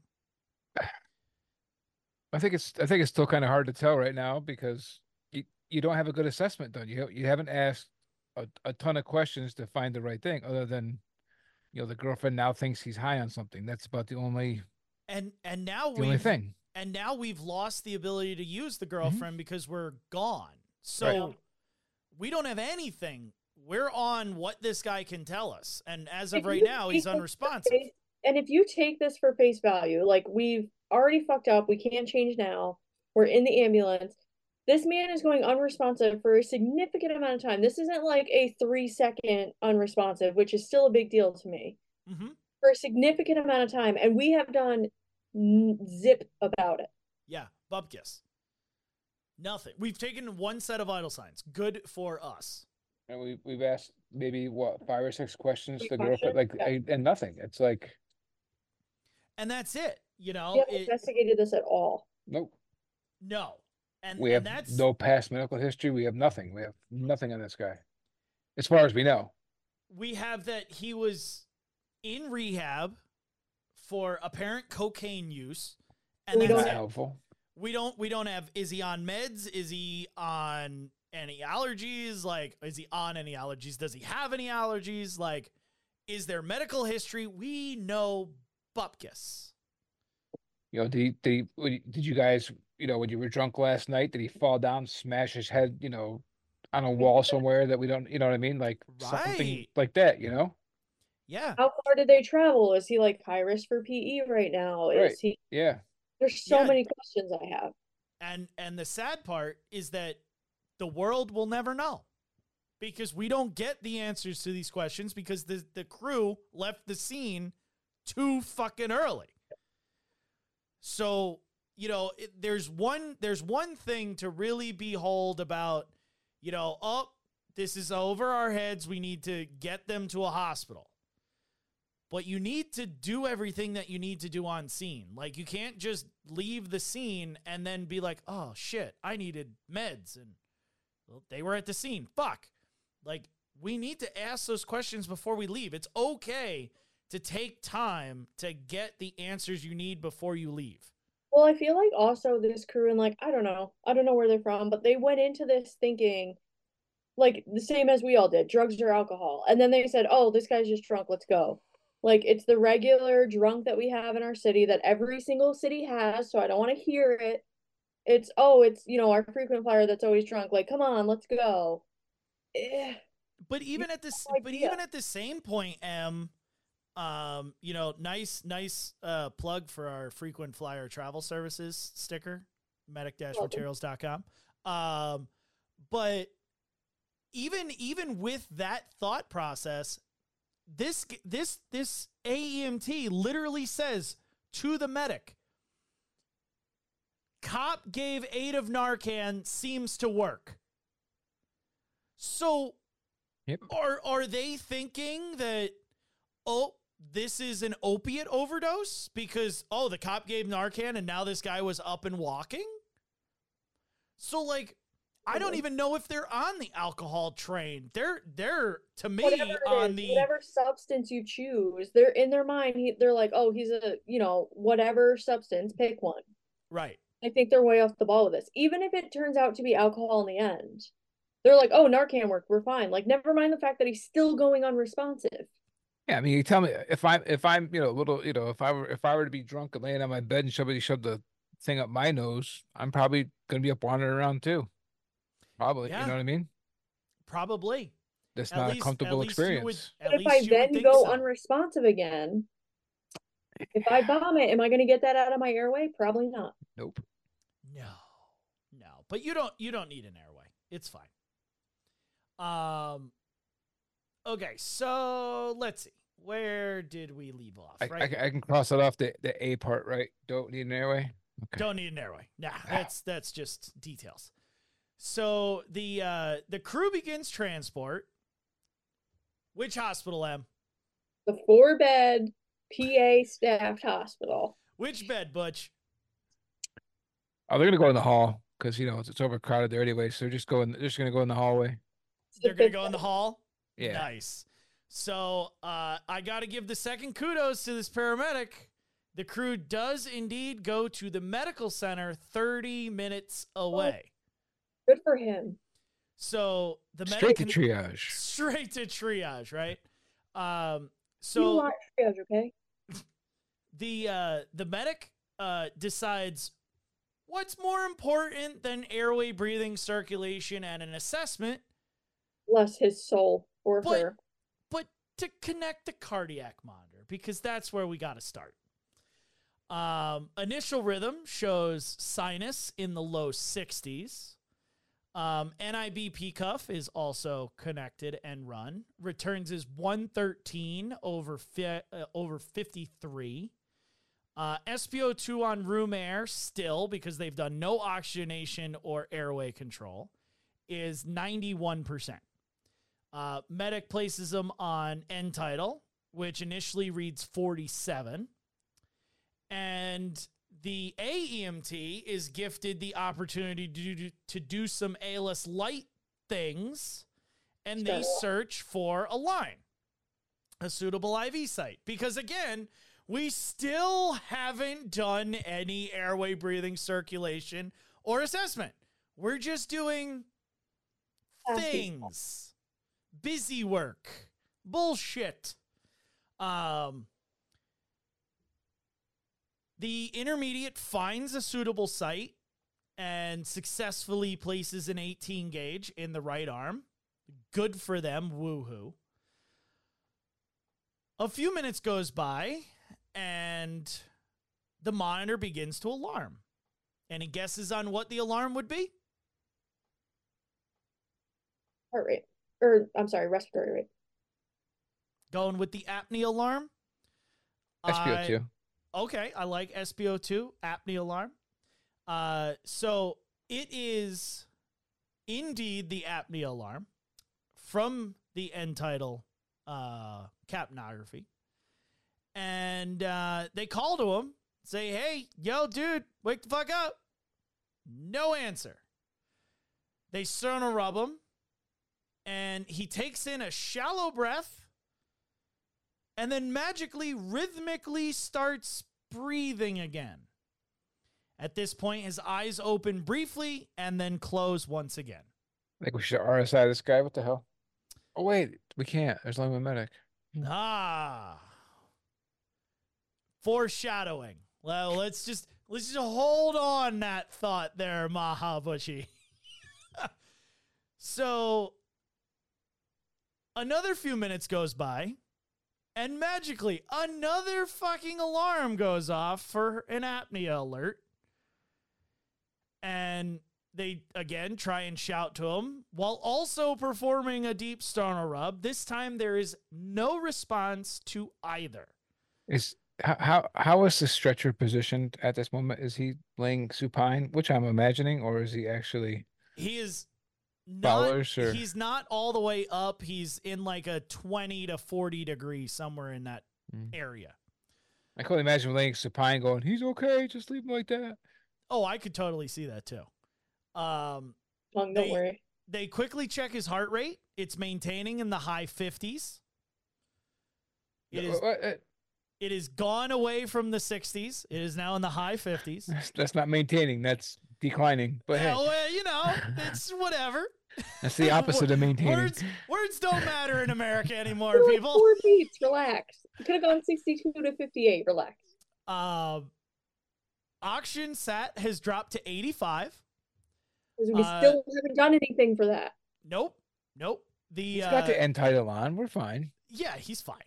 I think it's I think it's still kind of hard to tell right now because you, you don't have a good assessment done. You you haven't asked a, a ton of questions to find the right thing, other than, you know, the girlfriend now thinks he's high on something. That's about the only and and now the only thing. And now we've lost the ability to use the girlfriend mm-hmm. because we're gone. So right. we don't have anything. We're on what this guy can tell us. And as of if right now, he's unresponsive. Face, and if you take this for face value, like, we've already fucked up, we can't change now, we're in the ambulance. This man is going unresponsive for a significant amount of time. This isn't like a three second unresponsive, which is still a big deal to me. Mm-hmm. For a significant amount of time. And we have done zip about it. Yeah, bupkis. Nothing. We've taken one set of vital signs. Good for us. And we we've asked maybe what five or six questions to the girlfriend, like, yeah. and nothing. It's like, and that's it. You know, we haven't it, investigated this at all. Nope. No. And we and have that's, no past medical history. We have nothing. We have nothing on this guy, as far as we know. We have that he was in rehab for apparent cocaine use, and that's not it. helpful. We don't. We don't have. Is he on meds? Is he on any allergies? Like, is he on any allergies? Does he have any allergies? Like, is there medical history? We know bupkis. You know, did he, did, he, did you guys, you know, when you were drunk last night, did he fall down, smash his head, you know, on a wall somewhere that we don't, you know what I mean? Like, right. something like that, you know? Yeah. How far did they travel? Is he like high risk for P E right now? Right. Is he? Yeah. There's so yeah. many questions I have. And and the sad part is that the world will never know, because we don't get the answers to these questions because the the crew left the scene too fucking early. So, you know, it, there's one there's one thing to really behold about, you know, oh, this is over our heads. We need to get them to a hospital. But you need to do everything that you need to do on scene. Like, you can't just leave the scene and then be like, oh, shit, I needed meds. And well, they were at the scene. Fuck. Like, we need to ask those questions before we leave. It's okay to take time to get the answers you need before you leave. Well, I feel like also this crew, and like, I don't know, I don't know where they're from, but they went into this thinking like the same as we all did, drugs or alcohol. And then they said, oh, this guy's just drunk, let's go. Like, it's the regular drunk that we have in our city that every single city has, so I don't want to hear it. It's, oh, it's, you know, our frequent flyer that's always drunk. Like, come on, let's go. Eh. But even at this, no but even at the same point, Em, um, you know, nice, nice uh, plug for our frequent flyer travel services sticker, medic dash materials dot com. Um, but even even with that thought process, This this this A E M T literally says to the medic, cop gave eight of Narcan, seems to work. So yep. are are they thinking that, oh, this is an opiate overdose because, oh, the cop gave Narcan and now this guy was up and walking? So, like, I don't even know if they're on the alcohol train. They're, they're to me, on is, the... Whatever substance you choose, they're in their mind, he, they're like, oh, he's a, you know, whatever substance, pick one. Right. I think they're way off the ball with this. Even if it turns out to be alcohol in the end, they're like, oh, Narcan worked, we're fine. Like, never mind the fact that he's still going unresponsive. Yeah, I mean, you tell me, if I'm, if I'm, you know, a little, you know, if I were, if I were to be drunk and laying on my bed and somebody shoved the thing up my nose, I'm probably going to be up wandering around too. Probably, yeah. You know what I mean? Probably. That's at not least, a comfortable experience. Would, but if I then go so. unresponsive again, if I vomit, am I going to get that out of my airway? Probably not. Nope. No. but you don't you don't need an airway. It's fine. Um. Okay, so let's see. Where did we leave off? I, Right. I, I can cross it off the, the A part, right? Don't need an airway. Okay. Don't need an airway. Nah, that's that's just details. So the uh, the crew begins transport. Which hospital, Em? The four bed P A staffed hospital. Which bed, Butch? Oh, they're gonna go in the hall because you know it's, it's overcrowded there anyway. So they're just going. They're just gonna go in the hallway. It's the They're gonna fifth go in the bed. hall. Yeah. Nice. So uh, I got to give the second kudos to this paramedic. The crew does indeed go to the medical center thirty minutes away. Good for him. So the Straight medic to can- triage. straight to triage, right? Um, You so want triage, okay? the uh, the medic uh, decides what's more important than airway, breathing, circulation, and an assessment, Bless his soul or But- her. but to connect the cardiac monitor because that's where we got to start. Um, initial rhythm shows sinus in the low sixties. Um, N I B P cuff is also connected and run. Returns is one thirteen over fi- uh, over fifty-three. Uh, S p O two on room air still because they've done no oxygenation or airway control is ninety-one percent. Uh, medic places them on end tidal, which initially reads forty-seven. And the A E M T is gifted the opportunity to do, to do some A L S light things, and they Sure. search for a line, a suitable I V site. Because again, we still haven't done any airway, breathing, circulation, or assessment. We're just doing things, busy work, bullshit. Um, the intermediate finds a suitable site and successfully places an eighteen gauge in the right arm. Good for them. Woohoo. A few minutes goes by and the monitor begins to alarm. Any guesses on what the alarm would be? Heart rate. Or, I'm sorry, respiratory rate. Going with the apnea alarm? S P O two. I- Okay, I like S p O two, apnea alarm. Uh, so it is indeed the apnea alarm from the end title uh, capnography. And uh, they call to him, say, hey, yo, dude, wake the fuck up. No answer. They sternal rub him, and he takes in a shallow breath and then magically, rhythmically starts breathing again. At this point, his eyes open briefly and then close once again. I think we should R S I this guy. What the hell? Oh wait, we can't. There's only one medic. Ah. Foreshadowing. Well, let's just let's just hold on that thought there, Mahabushi. So another few minutes goes by. And magically, another fucking alarm goes off for an apnea alert. And they, again, try and shout to him while also performing a deep sternal rub. This time, there is no response to either. Is how how how is the stretcher positioned at this moment? Is he laying supine, which I'm imagining, or is he actually He is not, Bowers or- he's not all the way up. He's in like a twenty to forty degree, somewhere in that Hmm. area. I couldn't imagine laying supine going, he's okay, just leave him like that. Oh, I could totally see that too. Um, Tongue, don't They- worry. They quickly check his heart rate. It's maintaining in the high fifties. It is What- what- it is gone away from the sixties. It is now in the high fifties. That's, that's not maintaining, that's declining. But hey, Well, well, you know, it's whatever. that's the opposite of maintaining. Words words don't matter in America anymore, You're like people. four beats. Relax. You could have gone sixty-two to fifty-eight. Relax. Um, Oxygen sat has dropped to eighty-five. Because we Uh, still haven't done anything for that. Nope, nope. The He's uh, got the end title on. We're fine. yeah, he's fine.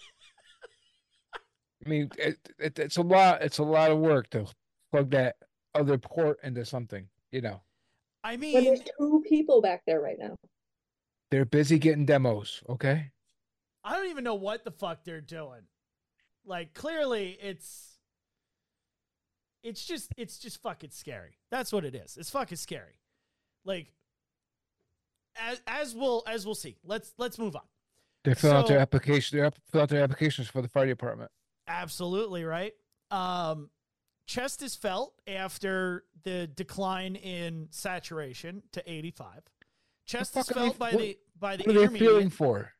I mean, it, it, it's a lot. It's a lot of work to plug that other port into something. You know, I When mean, there's two people back there right now. they're busy getting demos. Okay. I don't even know what the fuck they're doing. Like, clearly, it's it's just it's just fucking scary. That's what it is. It's fucking scary. Like, as as we'll as we'll see. Let's let's move on. They fill out their So- application. They fill out their applications for the fire department. Absolutely right. Um, chest is felt after the decline in saturation to eighty-five. Chest The is fuck are they- felt by what- the by the What are they feeling intermediate for?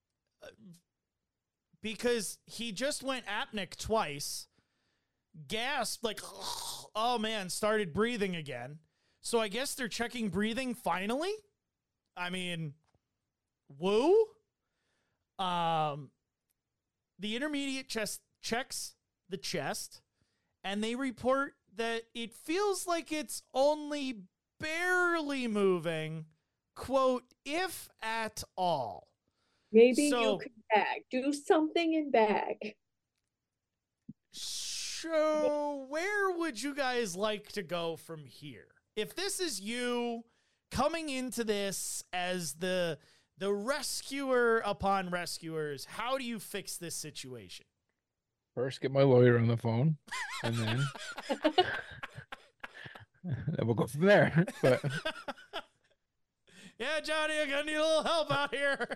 because he just went apneic twice, gasped like, oh man, started breathing again. So I guess they're checking breathing finally. I mean, woo. Um, the intermediate chest checks the chest, and they report that it feels like it's only barely moving, quote, if at all. Maybe So- you could bag. Do something in bag. So, where would you guys like to go from here? If this is you coming into this as the the rescuer upon rescuers, how do you fix this situation? First, get my lawyer on the phone, and then then we'll go from there. But Yeah, Johnny, I'm gonna need a little help out here.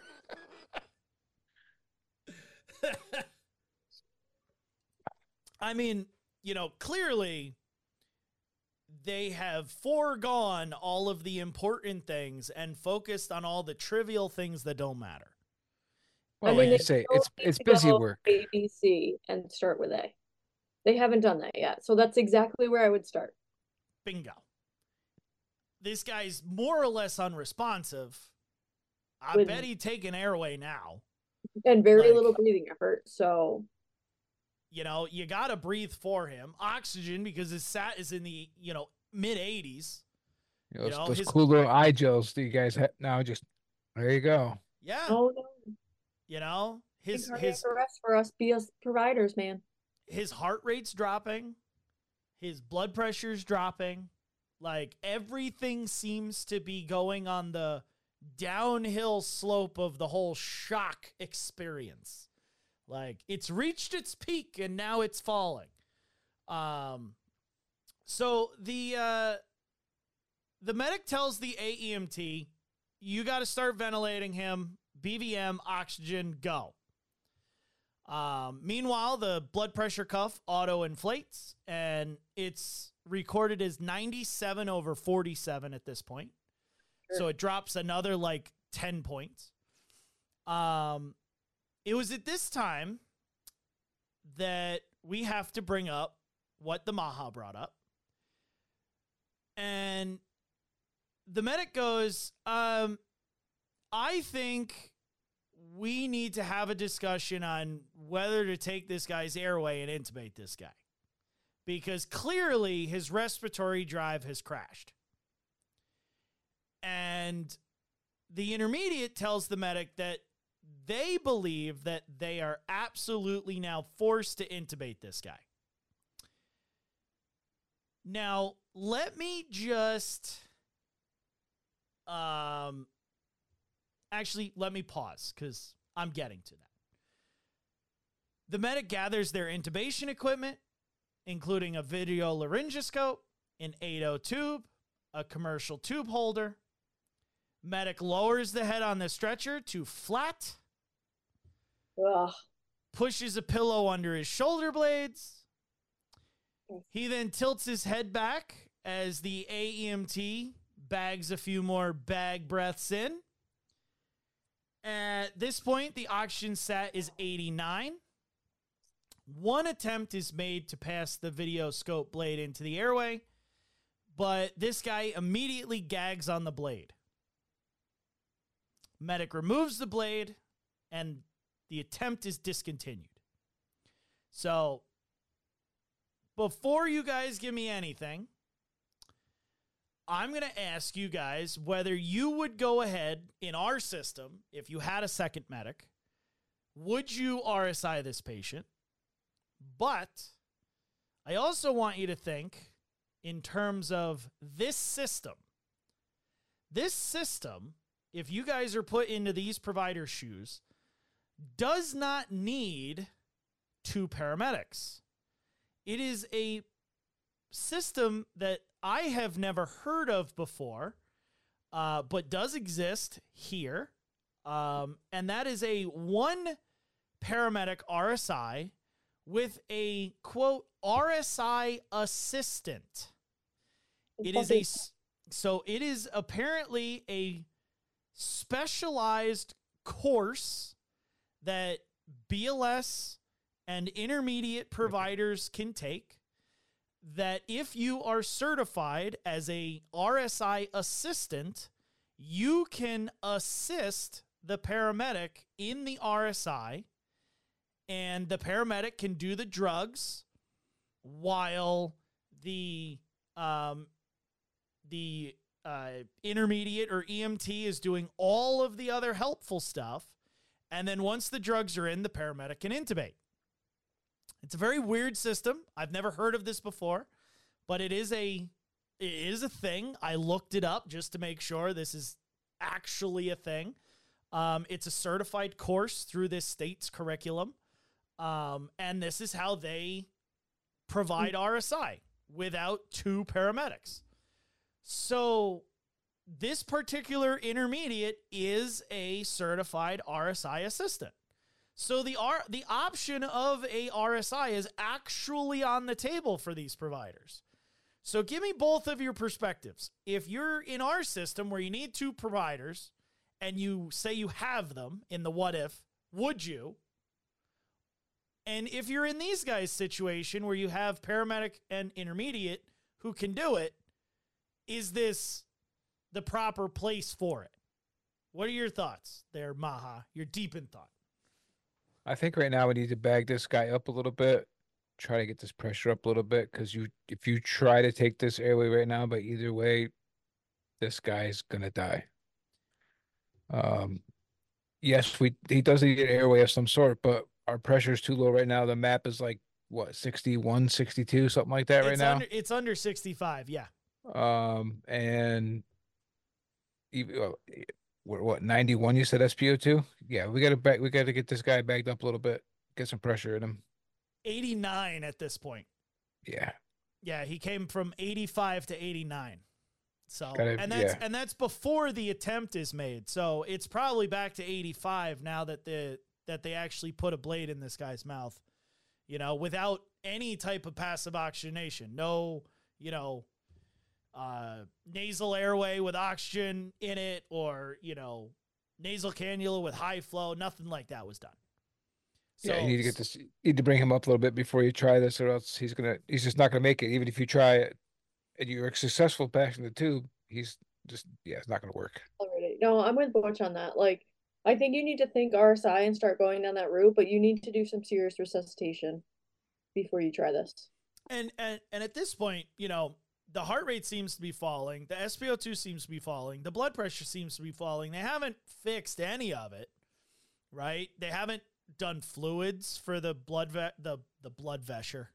I mean, you know, clearly they have foregone all of the important things and focused on all the trivial things that don't matter. well, I like mean, you they say, still it's need it's to busy go work. A, B, C, and start with A. They haven't done that yet, so that's exactly where I would start. Bingo. This guy's more or less unresponsive. I With- bet he'd take an airway now. And very Like- little breathing effort, so You know, you got to breathe for him. Oxygen, because his sat is in the, you know, mid eighties. You know, you those, know, those his- cool little eye gels that you guys have now. Just there you go. Yeah. oh no. You know, his Cardiac his arrest for us B S providers, man. his heart rate's dropping. His blood pressure's dropping. Like, everything seems to be going on the downhill slope of the whole shock experience. Like, it's reached its peak and now it's falling. Um, so the uh, the medic tells the A E M T, you got to start ventilating him. B V M, oxygen, go. Um, meanwhile, the blood pressure cuff auto inflates, and it's recorded as ninety-seven over forty-seven at this point. So it drops another like ten points. Um, it was at this time that we have to bring up what the Maha brought up. And the medic goes, um, I think we need to have a discussion on whether to take this guy's airway and intubate this guy. Because clearly his respiratory drive has crashed. And the intermediate tells the medic that they believe that they are absolutely now forced to intubate this guy. Now, let me just um actually let me pause because I'm getting to that. The medic gathers their intubation equipment, including a video laryngoscope, an eight oh tube, a commercial tube holder. Medic lowers the head on the stretcher to flat, Ugh. pushes a pillow under his shoulder blades. He then tilts his head back as the A E M T bags a few more bag breaths in. At this point, the oxygen sat is eighty-nine. One attempt is made to pass the video scope blade into the airway, but this guy immediately gags on the blade. Medic removes the blade, and the attempt is discontinued. So, before you guys give me anything, I'm going to ask you guys whether you would go ahead in our system, if you had a second medic, would you R S I this patient? But I also want you to think in terms of this system. This system, if you guys are put into these providers' shoes, does not need two paramedics. It is a system that I have never heard of before, uh, but does exist here. Um, and that is a one paramedic R S I with a, quote, R S I assistant. It is a, so it is apparently a specialized course that B L S and intermediate providers can take, that if you are certified as a R S I assistant, you can assist the paramedic in the R S I, and the paramedic can do the drugs while the um, the uh, intermediate or E M T is doing all of the other helpful stuff. And then once the drugs are in, the paramedic can intubate. It's a very weird system. I've never heard of this before, but it is a it is a thing. I looked it up just to make sure this is actually a thing. Um, it's a certified course through this state's curriculum. Um, and this is how they provide R S I without two paramedics. So this particular intermediate is a certified R S I assistant. So the R, the option of a R S I is actually on the table for these providers. So give me both of your perspectives. If you're in our system where you need two providers and you say you have them in the what if, would you? And if you're in these guys' situation where you have paramedic and intermediate who can do it, is this the proper place for it? What are your thoughts there, Maha? You're deep in thought. I think right now we need to bag this guy up a little bit, try to get this pressure up a little bit, because you, if you try to take this airway right now, but either way, this guy's gonna die. Um, yes, we he does need an airway of some sort, but our pressure is too low right now. The map is like what, sixty-one, sixty-two, something like that right it's now. Under, it's under sixty-five, yeah. Um, and even. Well, We're what, ninety-one? You said S P O two? Yeah, we gotta back. We gotta get this guy bagged up a little bit, get some pressure in him. eighty-nine at this point. Yeah, yeah, he came from eighty-five to eighty-nine. So, Gotta- and that's yeah. and that's before the attempt is made. So it's probably back to eighty-five now that the that they actually put a blade in this guy's mouth. You know, without any type of passive oxygenation, no, you know. Uh, nasal airway with oxygen in it, or, you know, nasal cannula with high flow, nothing like that was done. So, yeah, you need to get this. You need to bring him up a little bit before you try this, or else he's gonna. He's just not gonna make it. Even if you try it and you're successful passing the tube, he's just yeah, it's not gonna work. Already. No, I'm with Butch on that. Like, I think you need to think R S I and start going down that route, but you need to do some serious resuscitation before you try this. And and and at this point, you know, the heart rate seems to be falling. The S P O two seems to be falling. The blood pressure seems to be falling. They haven't fixed any of it, right? They haven't done fluids for the blood ve- the the blood vesher.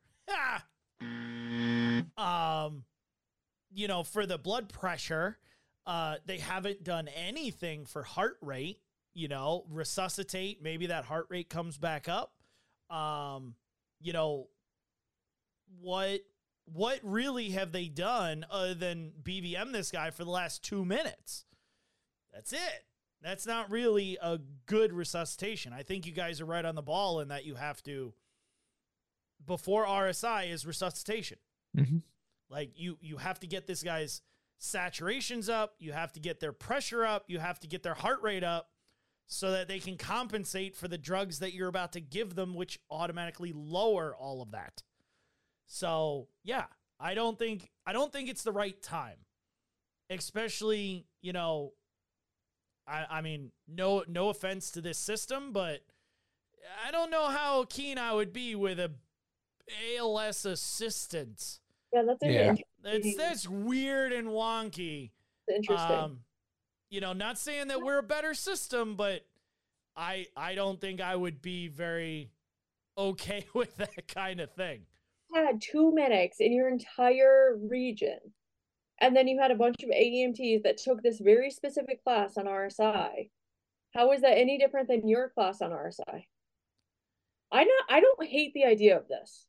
Ah! Um, you know, for the blood pressure, uh, they haven't done anything for heart rate. You know, resuscitate. Maybe that heart rate comes back up. Um, you know, what? What really have they done other than B V M this guy for the last two minutes? That's it. That's not really a good resuscitation. I think you guys are right on the ball in that you have to, before R S I is resuscitation. Mm-hmm. Like you, you have to get this guy's saturations up. You have to get their pressure up. You have to get their heart rate up so that they can compensate for the drugs that you're about to give them, which automatically lower all of that. So yeah, I don't think I don't think it's the right time, especially, you know, I I mean, no no offense to this system, but I don't know how keen I would be with a A L S assistant. Yeah, that's Yeah. That's that's weird and wonky. interesting. Um, you know, not saying that we're a better system, but I I don't think I would be very okay with that kind of thing. had two medics in your entire region, and then you had a bunch of A E M Ts that took this very specific class on R S I, how is that any different than your class on R S I? I not I don't hate the idea of this.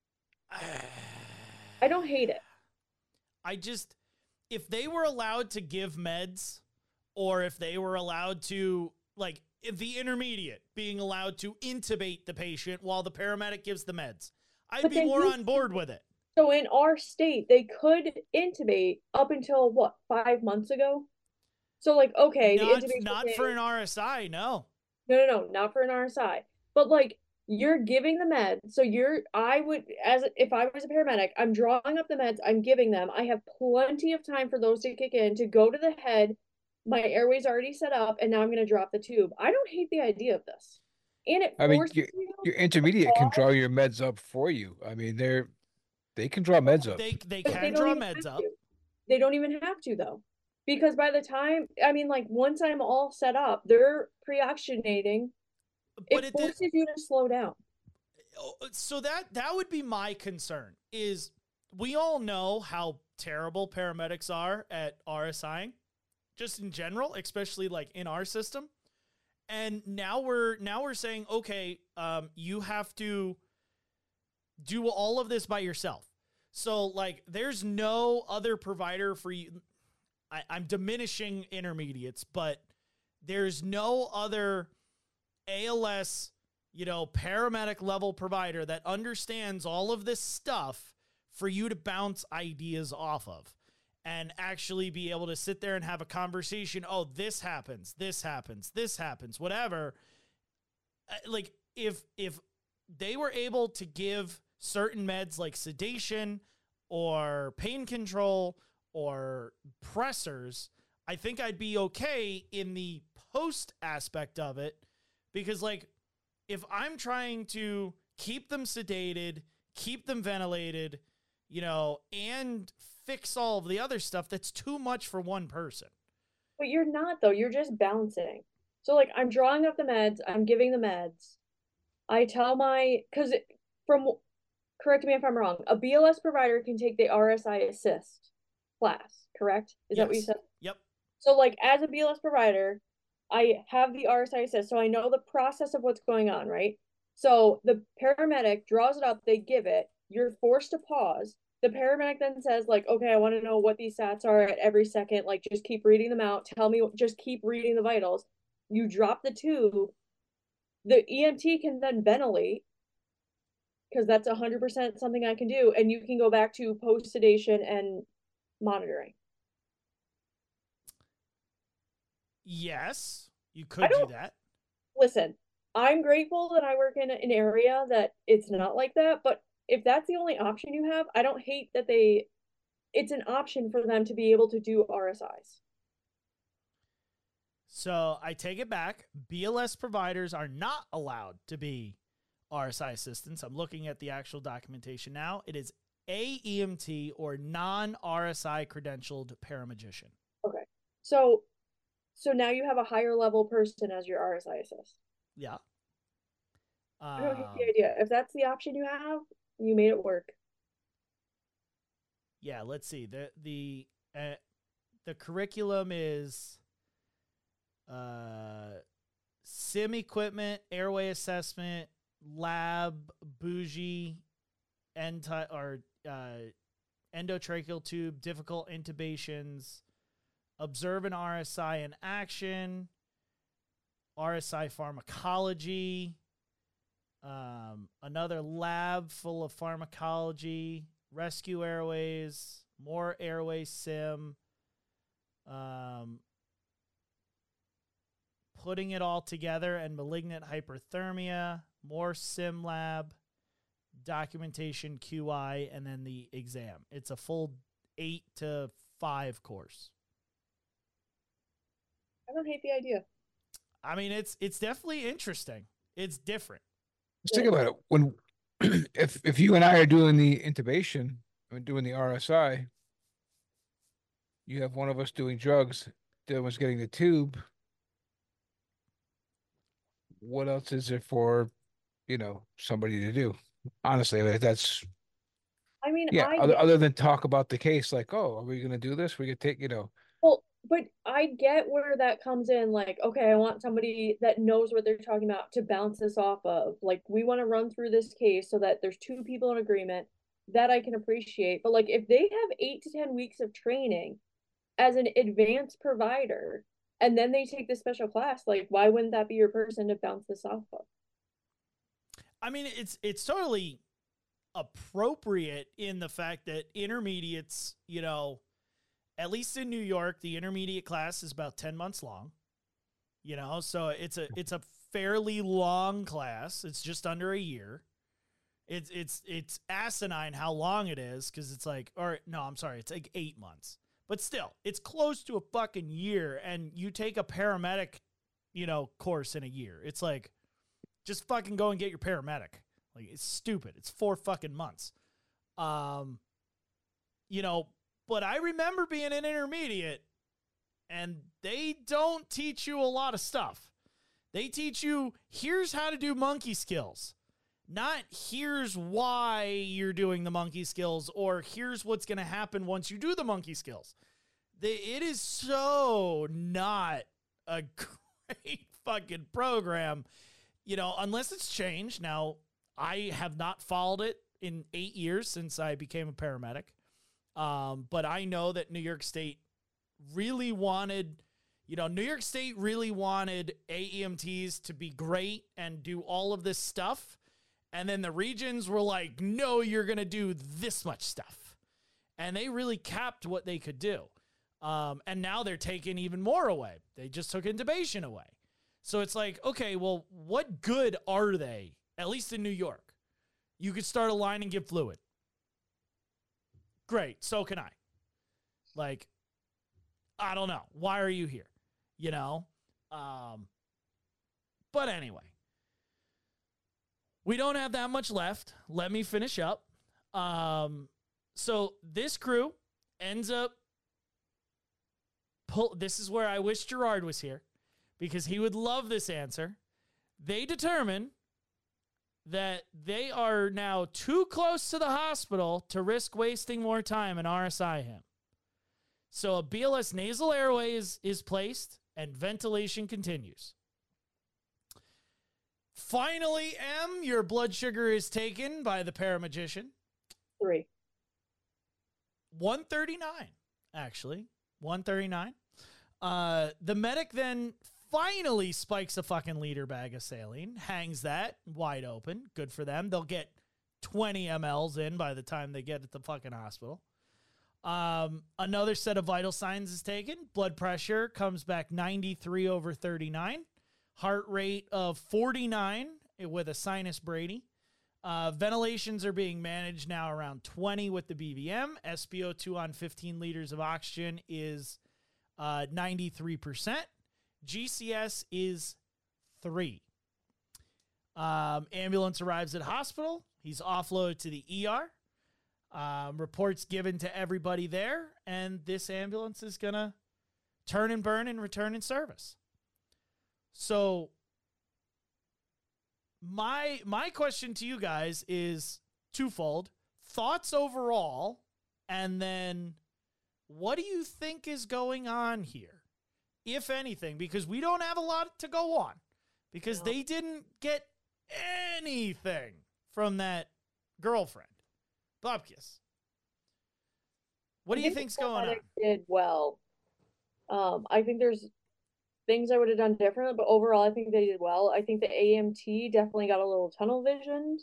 I don't hate it. I just, if they were allowed to give meds, or if they were allowed to, like, if the intermediate being allowed to intubate the patient while the paramedic gives the meds, I'd But be then more you- on board with it. So in our state, they could intubate up until what, five months ago? So like, okay, the Not, intubation not thing- for an R S I, no. No, no, no, not for an R S I. But like, you're giving the meds. So you're, I would, as if I was a paramedic, I'm drawing up the meds, I'm giving them. I have plenty of time for those to kick in, to go to the head. My airway's already set up, and now I'm going to drop the tube. I don't hate the idea of this. And it I mean, forces you, you your intermediate can pause. draw your meds up for you. I mean, they're they can draw meds up. They, they But can don't draw even meds have up. to. They don't even have to, though. Because by the time, I mean, like, once I'm all set up, they're pre-oxygenating. But It it did, forces you to slow down. so that that would be my concern, is we all know how terrible paramedics are at RSIing, just in general, especially like in our system. And now we're now we're saying, okay, um, you have to do all of this by yourself. So like, there's no other provider for you. I, I'm diminishing intermediates, but there's no other A L S, you know, paramedic level provider that understands all of this stuff for you to bounce ideas off of and actually be able to sit there and have a conversation. Oh, this happens, this happens, this happens, whatever. Uh, Like, if, if they were able to give certain meds like sedation or pain control or pressors, I think I'd be okay in the post aspect of it. Because, like, if I'm trying to keep them sedated, keep them ventilated, you know, and fix all of the other stuff, that's too much for one person. But you're not, though. You're just bouncing. So, like, I'm drawing up the meds, I'm giving the meds. I tell my, because from, correct me if I'm wrong, a B L S provider can take the R S I assist class, correct? Is that what you Yes. said? Yep. So, like, as a B L S provider, I have the R S I assist, so I know the process of what's going on, right? So the paramedic draws it up, they give it, you're forced to pause. The paramedic then says, like, okay, I want to know what these stats are at every second. Like, just keep reading them out. Tell me, just keep reading the vitals. You drop the tube. The E M T can then ventilate, because that's one hundred percent something I can do. And you can go back to post sedation and monitoring. Yes, you could I do don't- that. Listen, I'm grateful that I work in an area that it's not like that, but if that's the only option you have, I don't hate that they, it's an option for them to be able to do R S Is. So I take it back. B L S providers are not allowed to be R S I assistants. I'm looking at the actual documentation now. It is A E M T or non-R S I credentialed paramagician. Okay. So so now you have a higher level person as your R S I assist. Yeah. I don't hate Um, the idea. If that's the option you have, you made it work. yeah, let's see. The the uh, the curriculum is uh sim equipment, airway assessment, lab, bougie, enti- or uh, endotracheal tube, difficult intubations, observe an R S I in action, R S I pharmacology, um, another lab full of pharmacology, rescue airways, more airway sim, um, putting it all together, and malignant hyperthermia, more sim lab, documentation Q I, and then the exam. It's a full eight to five course. I don't hate the idea. I mean, it's it's definitely interesting. It's different. Just think about it. When if if you and I are doing the intubation and doing the R S I, you have one of us doing drugs, the other one's getting the tube. What else is there for, you know, somebody to do? Honestly, like, that's I mean, Yeah, I other get, other than talk about the case, like, oh, are we gonna do this? We could take, you know, well, but I get where that comes in. Like, okay, I want somebody that knows what they're talking about to bounce this off of. Like, we want to run through this case so that there's two people in agreement. That I can appreciate. But like, if they have eight to ten weeks of training as an advanced provider, and then they take this special class, like, why wouldn't that be your person to bounce this off of? I mean, it's it's totally appropriate in the fact that intermediates, you know, at least in New York, the intermediate class is about ten months long. You know, so it's a it's a fairly long class. It's just under a year. It's it's it's asinine how long it is, because it's like, or no, I'm sorry, it's like eight months. But still, it's close to a fucking year, and you take a paramedic, you know, course in a year. It's like, just fucking go and get your paramedic. Like, it's stupid. It's four fucking months. Um, you know, but I remember being an intermediate, and they don't teach you a lot of stuff. They teach you, here's how to do monkey skills. Not here's why you're doing the monkey skills, or here's what's going to happen once you do the monkey skills. They, it is so not a great fucking program, you know, unless it's changed. Now, I have not followed it in eight years since I became a paramedic. Um, but I know that New York State really wanted, you know, New York State really wanted A E M Ts to be great and do all of this stuff. And then the regions were like, no, you're going to do this much stuff. And they really capped what they could do. Um, and now they're taking even more away. They just took intubation away. So it's like, okay, well, what good are they, at least in New York? You could start a line and give fluid. Great, so can I. Like, I don't know. Why are you here? You know? Um, but anyway. We don't have that much left. Let me finish up. Um, so this crew ends up pull. This is where I wish Gerard was here, because he would love this answer. They determine that they are now too close to the hospital to risk wasting more time and R S I him. So a B L S nasal airway is, is placed and ventilation continues. Finally, M, your blood sugar is taken by the paramagician. Three. one thirty-nine, actually. one thirty-nine. Uh, the medic then finally spikes a fucking liter bag of saline, hangs that wide open. Good for them. They'll get twenty milliliters in by the time they get at the fucking hospital. Um, another set of vital signs is taken. Blood pressure comes back ninety-three over thirty-nine. Heart rate of forty-nine with a sinus Brady. Uh, ventilations are being managed now around twenty with the B V M. S p O two on fifteen liters of oxygen is uh, ninety-three percent. G C S is three. Um, ambulance arrives at hospital. He's offloaded to the E R. Um, reports given to everybody there, and this ambulance is going to turn and burn and return in service. So my my question to you guys is twofold. Thoughts overall, and then what do you think is going on here, if anything? Because we don't have a lot to go on, because No. they didn't get anything from that girlfriend. Bobkiss. What do I you think think's the going on? paramedic did well. Um, I think there's things I would have done different, but overall, I think they did well. I think the A M T definitely got a little tunnel visioned.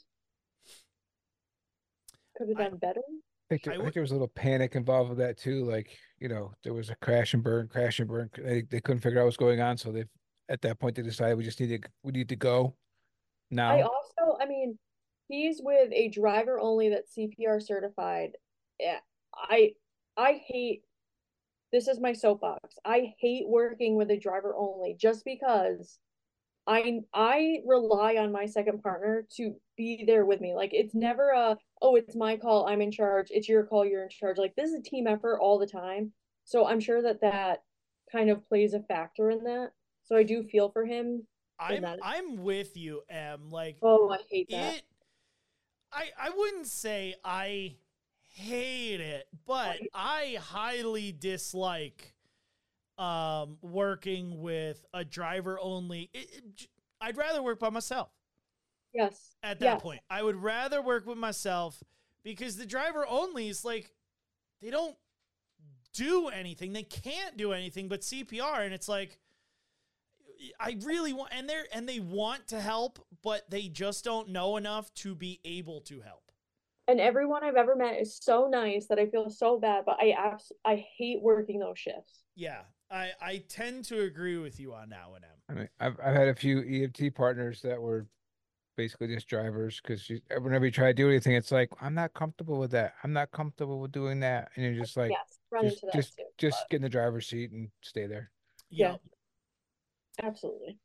Could have I- done better. I think, there, I I would- think there was a little panic involved with that too. Like, you know, there was a crash and burn, crash and burn. They, they couldn't figure out what's going on, so they at that point they decided we just need to we need to go now. I also, I mean, he's with a driver only that's C P R certified. Yeah, I I hate, this is my soapbox. I hate working with a driver only just because I I rely on my second partner to be there with me. Like, it's never a, oh, it's my call, I'm in charge. It's your call, you're in charge. Like, this is a team effort all the time. So I'm sure that that kind of plays a factor in that. So I do feel for him. I'm that- I'm with you, Em. Like, Oh, I hate that. it I I wouldn't say I hate it, but I highly dislike um, working with a driver only. It, it, I'd rather work by myself. Yes. At that yes. point, I would rather work with myself because the driver only is like, they don't do anything. They can't do anything but C P R. And it's like, I really want, and they're, and they want to help, but they just don't know enough to be able to help. And everyone I've ever met is so nice that I feel so bad, but I abs- I hate working those shifts. Yeah, I, I tend to agree with you on that one, Em. I mean, I've I've had a few E M T partners that were basically just drivers because whenever you try to do anything, it's like, I'm not comfortable with that. I'm not comfortable with doing that, and you're just like, yes, run just into that just too, just but... get in the driver's seat and stay there. Yeah, Yep. absolutely.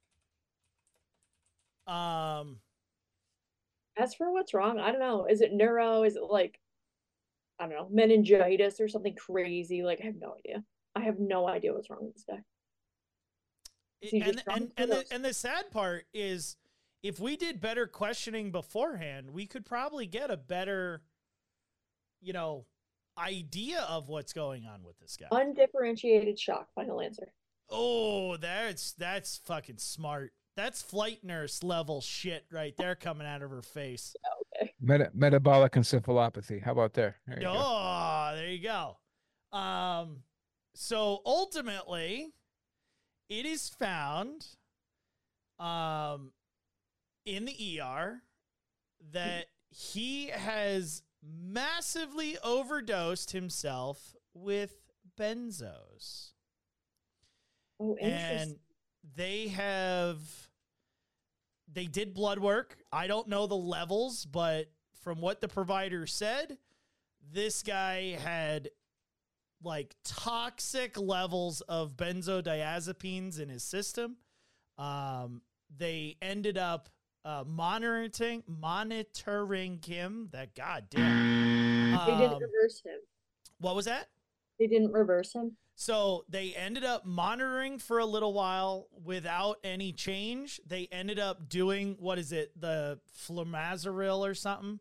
Um. As for what's wrong, I don't know. Is it neuro? Is it like, I don't know, meningitis or something crazy? Like, I have no idea. I have no idea what's wrong with this guy. And and and the, and the sad part is, if we did better questioning beforehand, we could probably get a better, you know, idea of what's going on with this guy. Undifferentiated shock. Final answer. Oh, that's that's fucking smart. That's flight nurse level shit right there coming out of her face. Okay. Meta- metabolic encephalopathy. How about there? there you oh, go. There you go. Um, so ultimately, it is found um, in the E R that he has massively overdosed himself with benzos. Oh, interesting. And they have, they did blood work. I don't know the levels, but from what the provider said, this guy had like toxic levels of benzodiazepines in his system. Um, they ended up uh, monitoring monitoring him. That goddamn. They didn't Um, reverse him. what was that? They didn't reverse him. So they ended up monitoring for a little while without any change. They ended up doing, what is it, the flumazeril or something?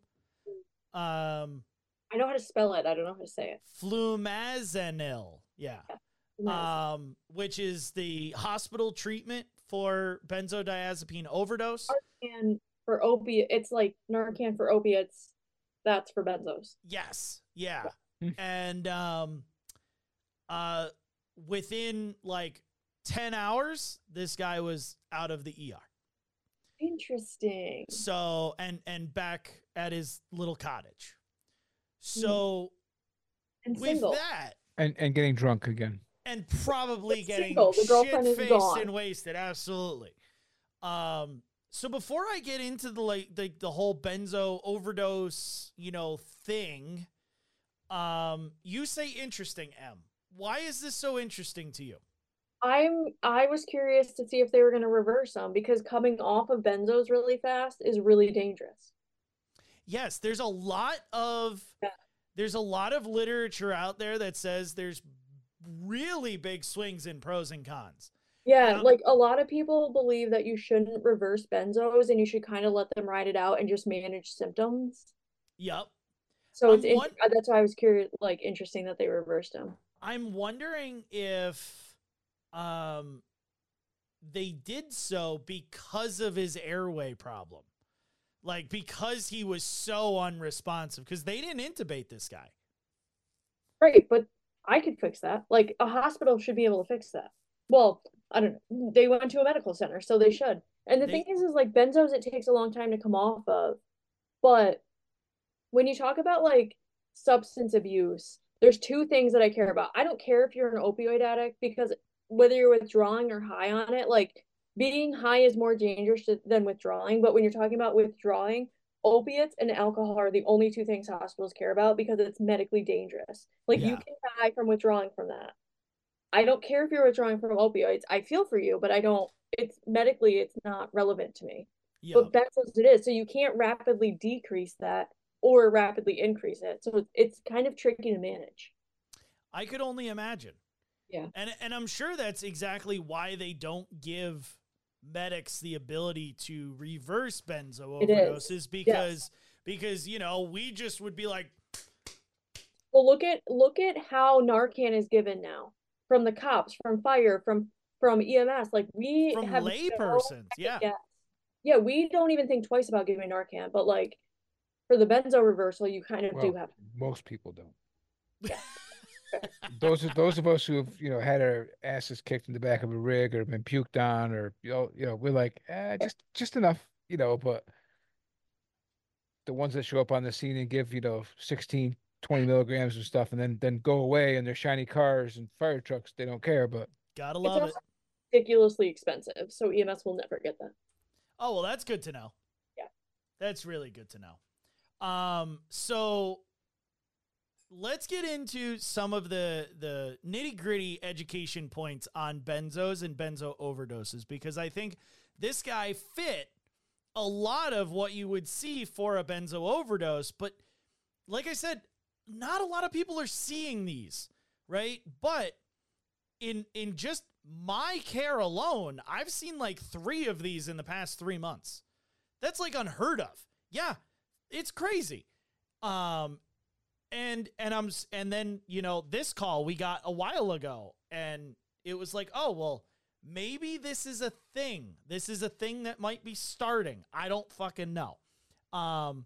Um, I know how to spell it. I don't know how to say it. Flumazanil, yeah. yeah. Um, which is the hospital treatment for benzodiazepine overdose. Narcan for opiate. It's like Narcan for opiates. That's for benzos. Yes, yeah. And um, uh, within like ten hours, this guy was out of the E R. Interesting. So, and and back at his little cottage. So, and with single. that, and and getting drunk again, and probably It's getting single. The girlfriend is shit-faced gone. and wasted, absolutely. Um. So before I get into the like the the whole benzo overdose, you know, thing, um, you say interesting, Em. Why is this so interesting to you? I'm I was curious to see if they were going to reverse them because coming off of benzos really fast is really dangerous. Yes, there's a lot of Yeah. there's a lot of literature out there that says there's really big swings in pros and cons. Yeah, Um, like a lot of people believe that you shouldn't reverse benzos and you should kind of let them ride it out and just manage symptoms. Yep. So it's I'm in, one- that's why I was curious, like interesting that they reversed them. I'm wondering if um they did so because of his airway problem. Like because he was so unresponsive, because they didn't intubate this guy. Right, but I could fix that. Like a hospital should be able to fix that. Well, I don't know. They went to a medical center, so they should. And the They- thing is, is like benzos, it takes a long time to come off of. But when you talk about like substance abuse, there's two things that I care about. I don't care if you're an opioid addict because whether you're withdrawing or high on it, like being high is more dangerous than withdrawing. But when you're talking about withdrawing, opiates and alcohol are the only two things hospitals care about because it's medically dangerous. Like you Yeah. can die from withdrawing from that. I don't care if you're withdrawing from opioids. I feel for you, but I don't, it's medically, it's not relevant to me. Yeah. But benzos it is. So you can't rapidly decrease that or rapidly increase it. So it's, it's kind of tricky to manage. I could only imagine. Yeah. And and I'm sure that's exactly why they don't give medics the ability to reverse benzo It is. overdoses because because you know, we just would be like, Well, look at look at how Narcan is given now from the cops, from fire, from from E M S. Like we From have laypersons, no yeah. guess. Yeah, we don't even think twice about giving Narcan, but like for the benzo reversal, you kind of Well, do have. most people don't. Yeah. Those are those of us who have, you know, had our asses kicked in the back of a rig or been puked on, or you know, you know, we're like, eh, just just enough, you know, but the ones that show up on the scene and give, you know, sixteen, twenty milligrams of stuff and then then go away in their shiny cars and fire trucks, they don't care. But Gotta It's love it. also ridiculously expensive, so E M S will never get that. Oh, well, that's good to know. Yeah. That's really good to know. Um, so let's get into some of the the nitty-gritty education points on benzos and benzo overdoses, because I think this guy fit a lot of what you would see for a benzo overdose. But like I said, not a lot of people are seeing these, right? But in in just my care alone, I've seen like three of these in the past three months. That's like unheard of. Yeah, it's crazy. Um, and and I'm and then you know this call we got a while ago, and it was like, oh well, maybe this is a thing. This is a thing that might be starting. I don't fucking know. Um,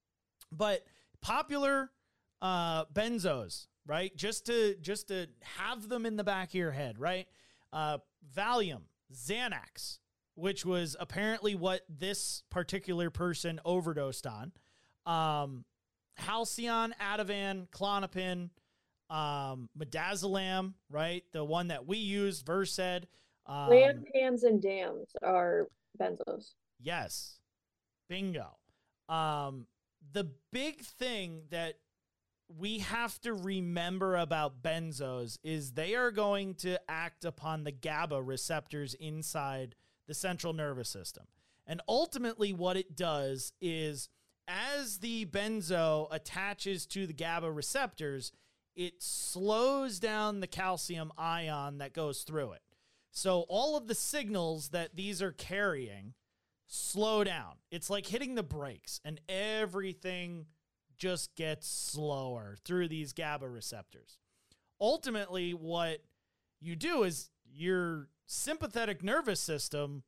but popular uh benzos, right? Just to just to have them in the back of your head, right? Uh, Valium, Xanax, which was apparently what this particular person overdosed on. Um, Halcyon, Ativan, Klonopin, um, Midazolam, right? The one that we use, Versed. Um, Lantans and dams are benzos. Yes. Bingo. Um, the big thing that we have to remember about benzos is they are going to act upon the GABA receptors inside the central nervous system. And ultimately what it does is as the benzo attaches to the GABA receptors, it slows down the calcium ion that goes through it. So all of the signals that these are carrying slow down. It's like hitting the brakes, and everything just gets slower through these GABA receptors. Ultimately, what you do is your sympathetic nervous system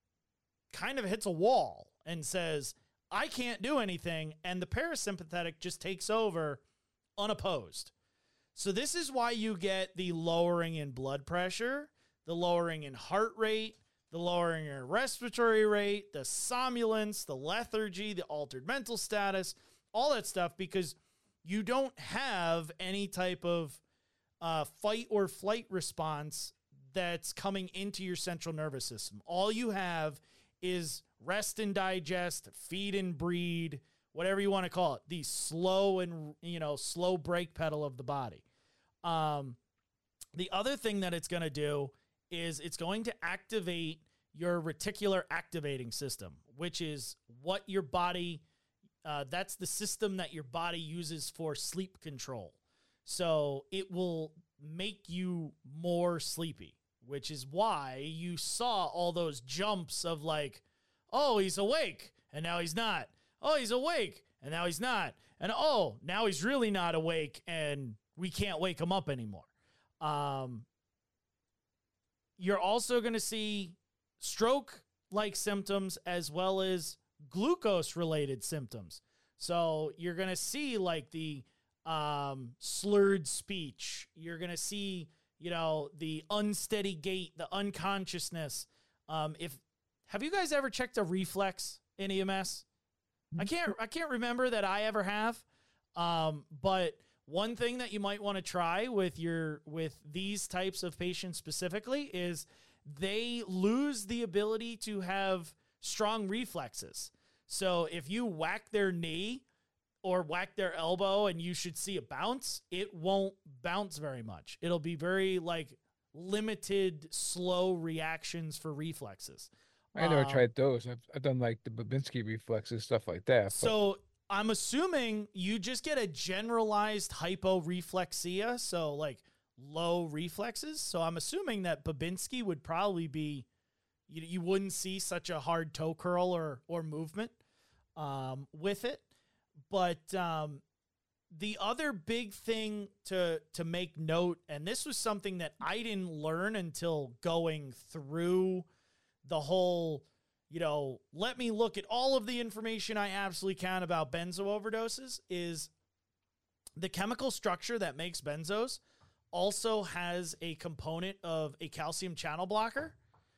kind of hits a wall and says, I can't do anything, and the parasympathetic just takes over unopposed. So this is why you get the lowering in blood pressure, the lowering in heart rate, the lowering in respiratory rate, the somnolence, the lethargy, the altered mental status, all that stuff, because you don't have any type of uh, fight or flight response that's coming into your central nervous system. All you have is rest and digest, feed and breed, whatever you want to call it, the slow and, you know, slow brake pedal of the body. Um, the other thing that it's going to do is it's going to activate your reticular activating system, which is what your body, uh, that's the system that your body uses for sleep control. So it will make you more sleepy, which is why you saw all those jumps of like, oh, he's awake, and now he's not. Oh, he's awake, and now he's not. And oh, now he's really not awake, and we can't wake him up anymore. Um, you're also going to see stroke-like symptoms as well as glucose-related symptoms. So you're going to see like the um, slurred speech. You're going to see, you know, the unsteady gait, the unconsciousness. Um, if have you guys ever checked a reflex in E M S? I can't I can't remember that I ever have. Um, but one thing that you might want to try with your with these types of patients specifically is they lose the ability to have strong reflexes. So if you whack their knee or whack their elbow and you should see a bounce, it won't bounce very much. It'll be very like limited, slow reactions for reflexes. I never Um, tried those. I've, I've done like the Babinski reflexes, stuff like that. But So I'm assuming you just get a generalized hyporeflexia, so like low reflexes. So I'm assuming that Babinski would probably be, you, you wouldn't see such a hard toe curl or, or movement um, with it. But um, the other big thing to to make note, and this was something that I didn't learn until going through the whole, you know, let me look at all of the information I absolutely can about benzo overdoses, is the chemical structure that makes benzos also has a component of a calcium channel blocker.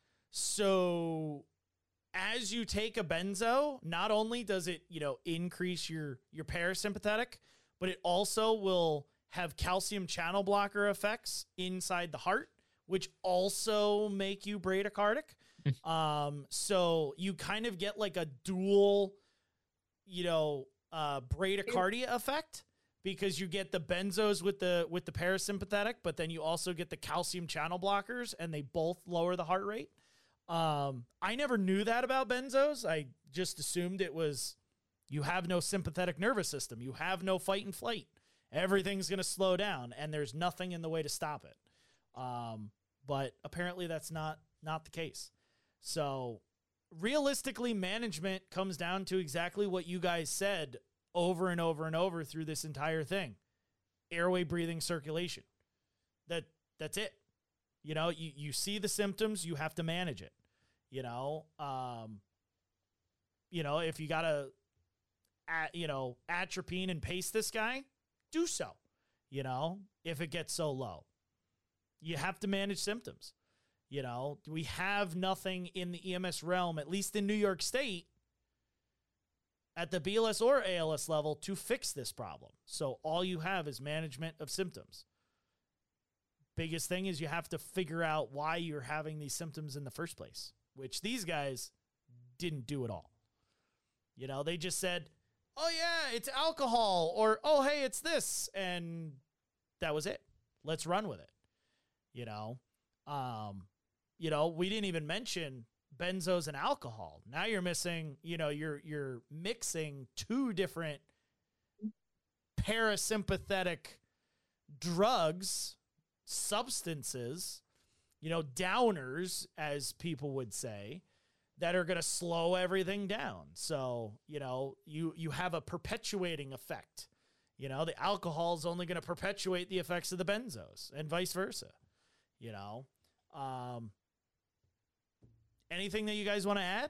So as you take a benzo, not only does it, you know, increase your, your parasympathetic, but it also will have calcium channel blocker effects inside the heart, which also make you bradycardic. um, so you kind of get like a dual, you know, uh, bradycardia effect, because you get the benzos with the with the parasympathetic, but then you also get the calcium channel blockers, and they both lower the heart rate. Um, I never knew that about benzos. I just assumed it was, you have no sympathetic nervous system. You have no fight and flight. Everything's going to slow down, and there's nothing in the way to stop it. Um, but apparently that's not not the case. So realistically, management comes down to exactly what you guys said over and over and over through this entire thing. Airway, breathing, circulation. That that's it. You know, you, you see the symptoms, you have to manage it. You know, um, you know, if you gotta, at, you know, atropine and pace this guy, do so. You know, if it gets so low, you have to manage symptoms. You know, we have nothing in the E M S realm, at least in New York State, at the B L S or A L S level, to fix this problem. So all you have is management of symptoms. Biggest thing is you have to figure out why you're having these symptoms in the first place, which these guys didn't do at all. You know, they just said, oh yeah, it's alcohol, or, oh, hey, it's this. And that was it. Let's run with it. You know, um, you know, we didn't even mention benzos and alcohol. Now you're missing, you know, you're, you're mixing two different parasympathetic drugs, substances, you know, downers, as people would say, that are going to slow everything down. So, you know, you, you have a perpetuating effect. You know, the alcohol is only going to perpetuate the effects of the benzos, and vice versa. You know, um, anything that you guys want to add?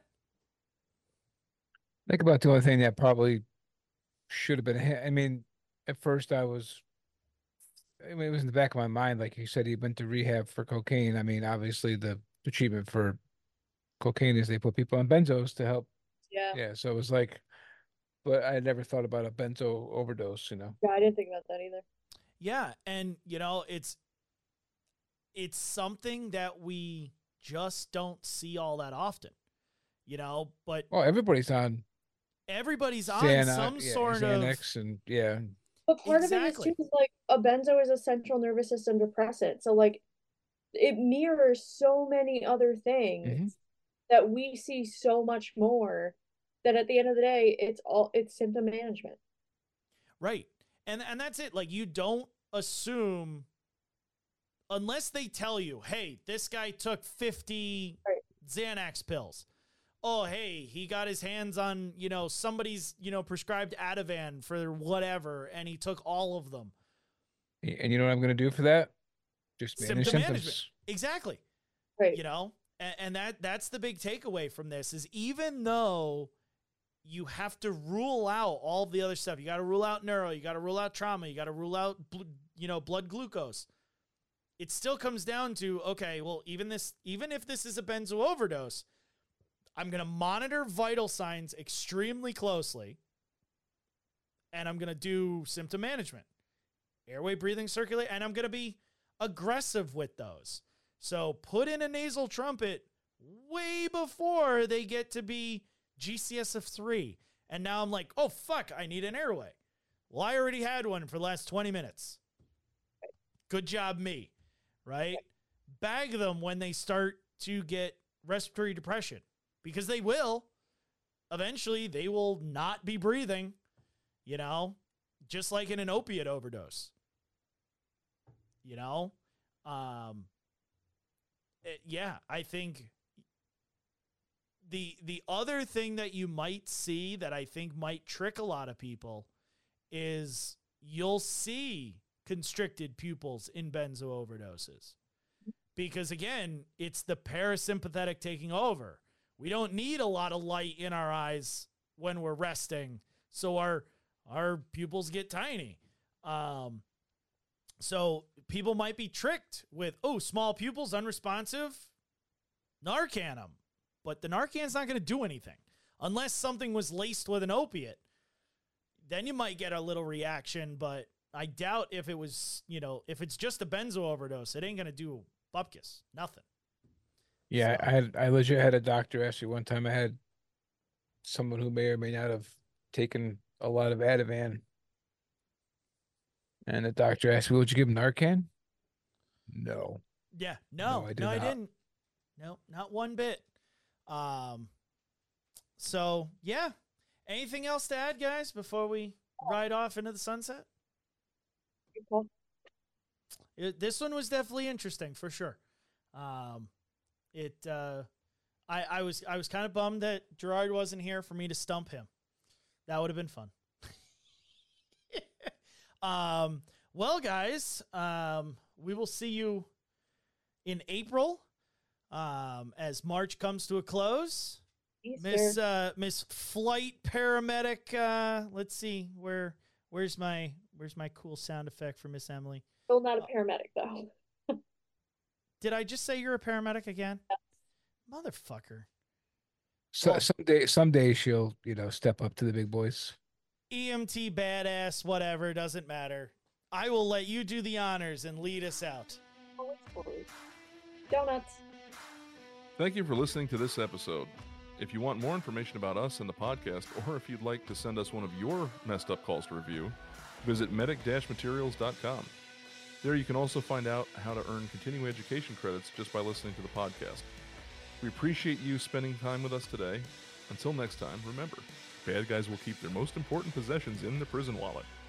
Think about the only thing that probably should have been. I mean, at first I was, I mean, it was in the back of my mind. Like you said, he went to rehab for cocaine. I mean, obviously the, the treatment for cocaine is they put people on benzos to help. Yeah. Yeah. So it was like, but I never thought about a benzo overdose, you know? Yeah, I didn't think about that either. Yeah. And, you know, it's, it's something that we just don't see all that often, you know, but Oh, everybody's on everybody's on Xanax, some yeah, sort Xanax of, and yeah. But part Exactly. of it is too, is like a benzo is a central nervous system depressant. So like it mirrors so many other things Mhm. that we see so much more, that at the end of the day, it's all, it's symptom management. right. And, and that's it. Like, you don't assume, unless they tell you, hey, this guy took fifty Right. Xanax pills. Oh, hey, he got his hands on, you know, somebody's, you know, prescribed Ativan for whatever, and he took all of them. And you know what I'm going to do for that? Just manage Symptom symptoms. management. Exactly. Right. You know, and, and that that's the big takeaway from this, is even though you have to rule out all the other stuff, you got to rule out neuro, you got to rule out trauma, you got to rule out, bl- you know, blood glucose. It still comes down to, okay, well, even this, even if this is a benzo overdose, I'm going to monitor vital signs extremely closely, and I'm going to do symptom management, airway, breathing, circulate, and I'm going to be aggressive with those. So put in a nasal trumpet way before they get to be G C S F three. And now I'm like, oh, fuck, I need an airway. Well, I already had one for the last twenty minutes. Good job, me. Right? Bag them when they start to get respiratory depression, because they will. Eventually, they will not be breathing, you know, just like in an opiate overdose. You know? Um, it- yeah, I think the the other thing that you might see that I think might trick a lot of people is you'll see constricted pupils in benzo overdoses. Because again, it's the parasympathetic taking over. We don't need a lot of light in our eyes when we're resting, so our our pupils get tiny. Um, so people might be tricked with, oh, small pupils, unresponsive, Narcan them. But the Narcan's not going to do anything unless something was laced with an opiate. Then you might get a little reaction, but I doubt if it was, you know, if it's just a benzo overdose, it ain't going to do bupkis, nothing. Yeah, So- I had I legit had a doctor actually one time. I had someone who may or may not have taken a lot of Ativan, and the doctor asked me, "Would you give him Narcan?" No. Yeah, no, No, I no, did I not. didn't. No, not one bit. Um, so yeah. Anything else to add, guys, before we ride off into the sunset? Cool. It, this one was definitely interesting for sure. Um, it, uh, I, I was, I was kind of bummed that Gerard wasn't here for me to stump him. That would have been fun. um, well, guys, um, we will see you in April, um, as March comes to a close. Easter. Miss, uh, Miss Flight Paramedic. Uh, let's see where, where's my, where's my cool sound effect for Miss Emily? Still not a paramedic though. Did I just say you're a paramedic again? Motherfucker. So Well- someday, someday she'll, you know, step up to the big boys. E M T badass, whatever, doesn't matter. I will let you do the honors and lead us out. Oh, it's fine. Donuts. Thank you for listening to this episode. If you want more information about us and the podcast, or if you'd like to send us one of your messed up calls to review, visit medic dash materials dot com. There you can also find out how to earn continuing education credits just by listening to the podcast. We appreciate you spending time with us today. Until next time, remember, bad guys will keep their most important possessions in the prison wallet.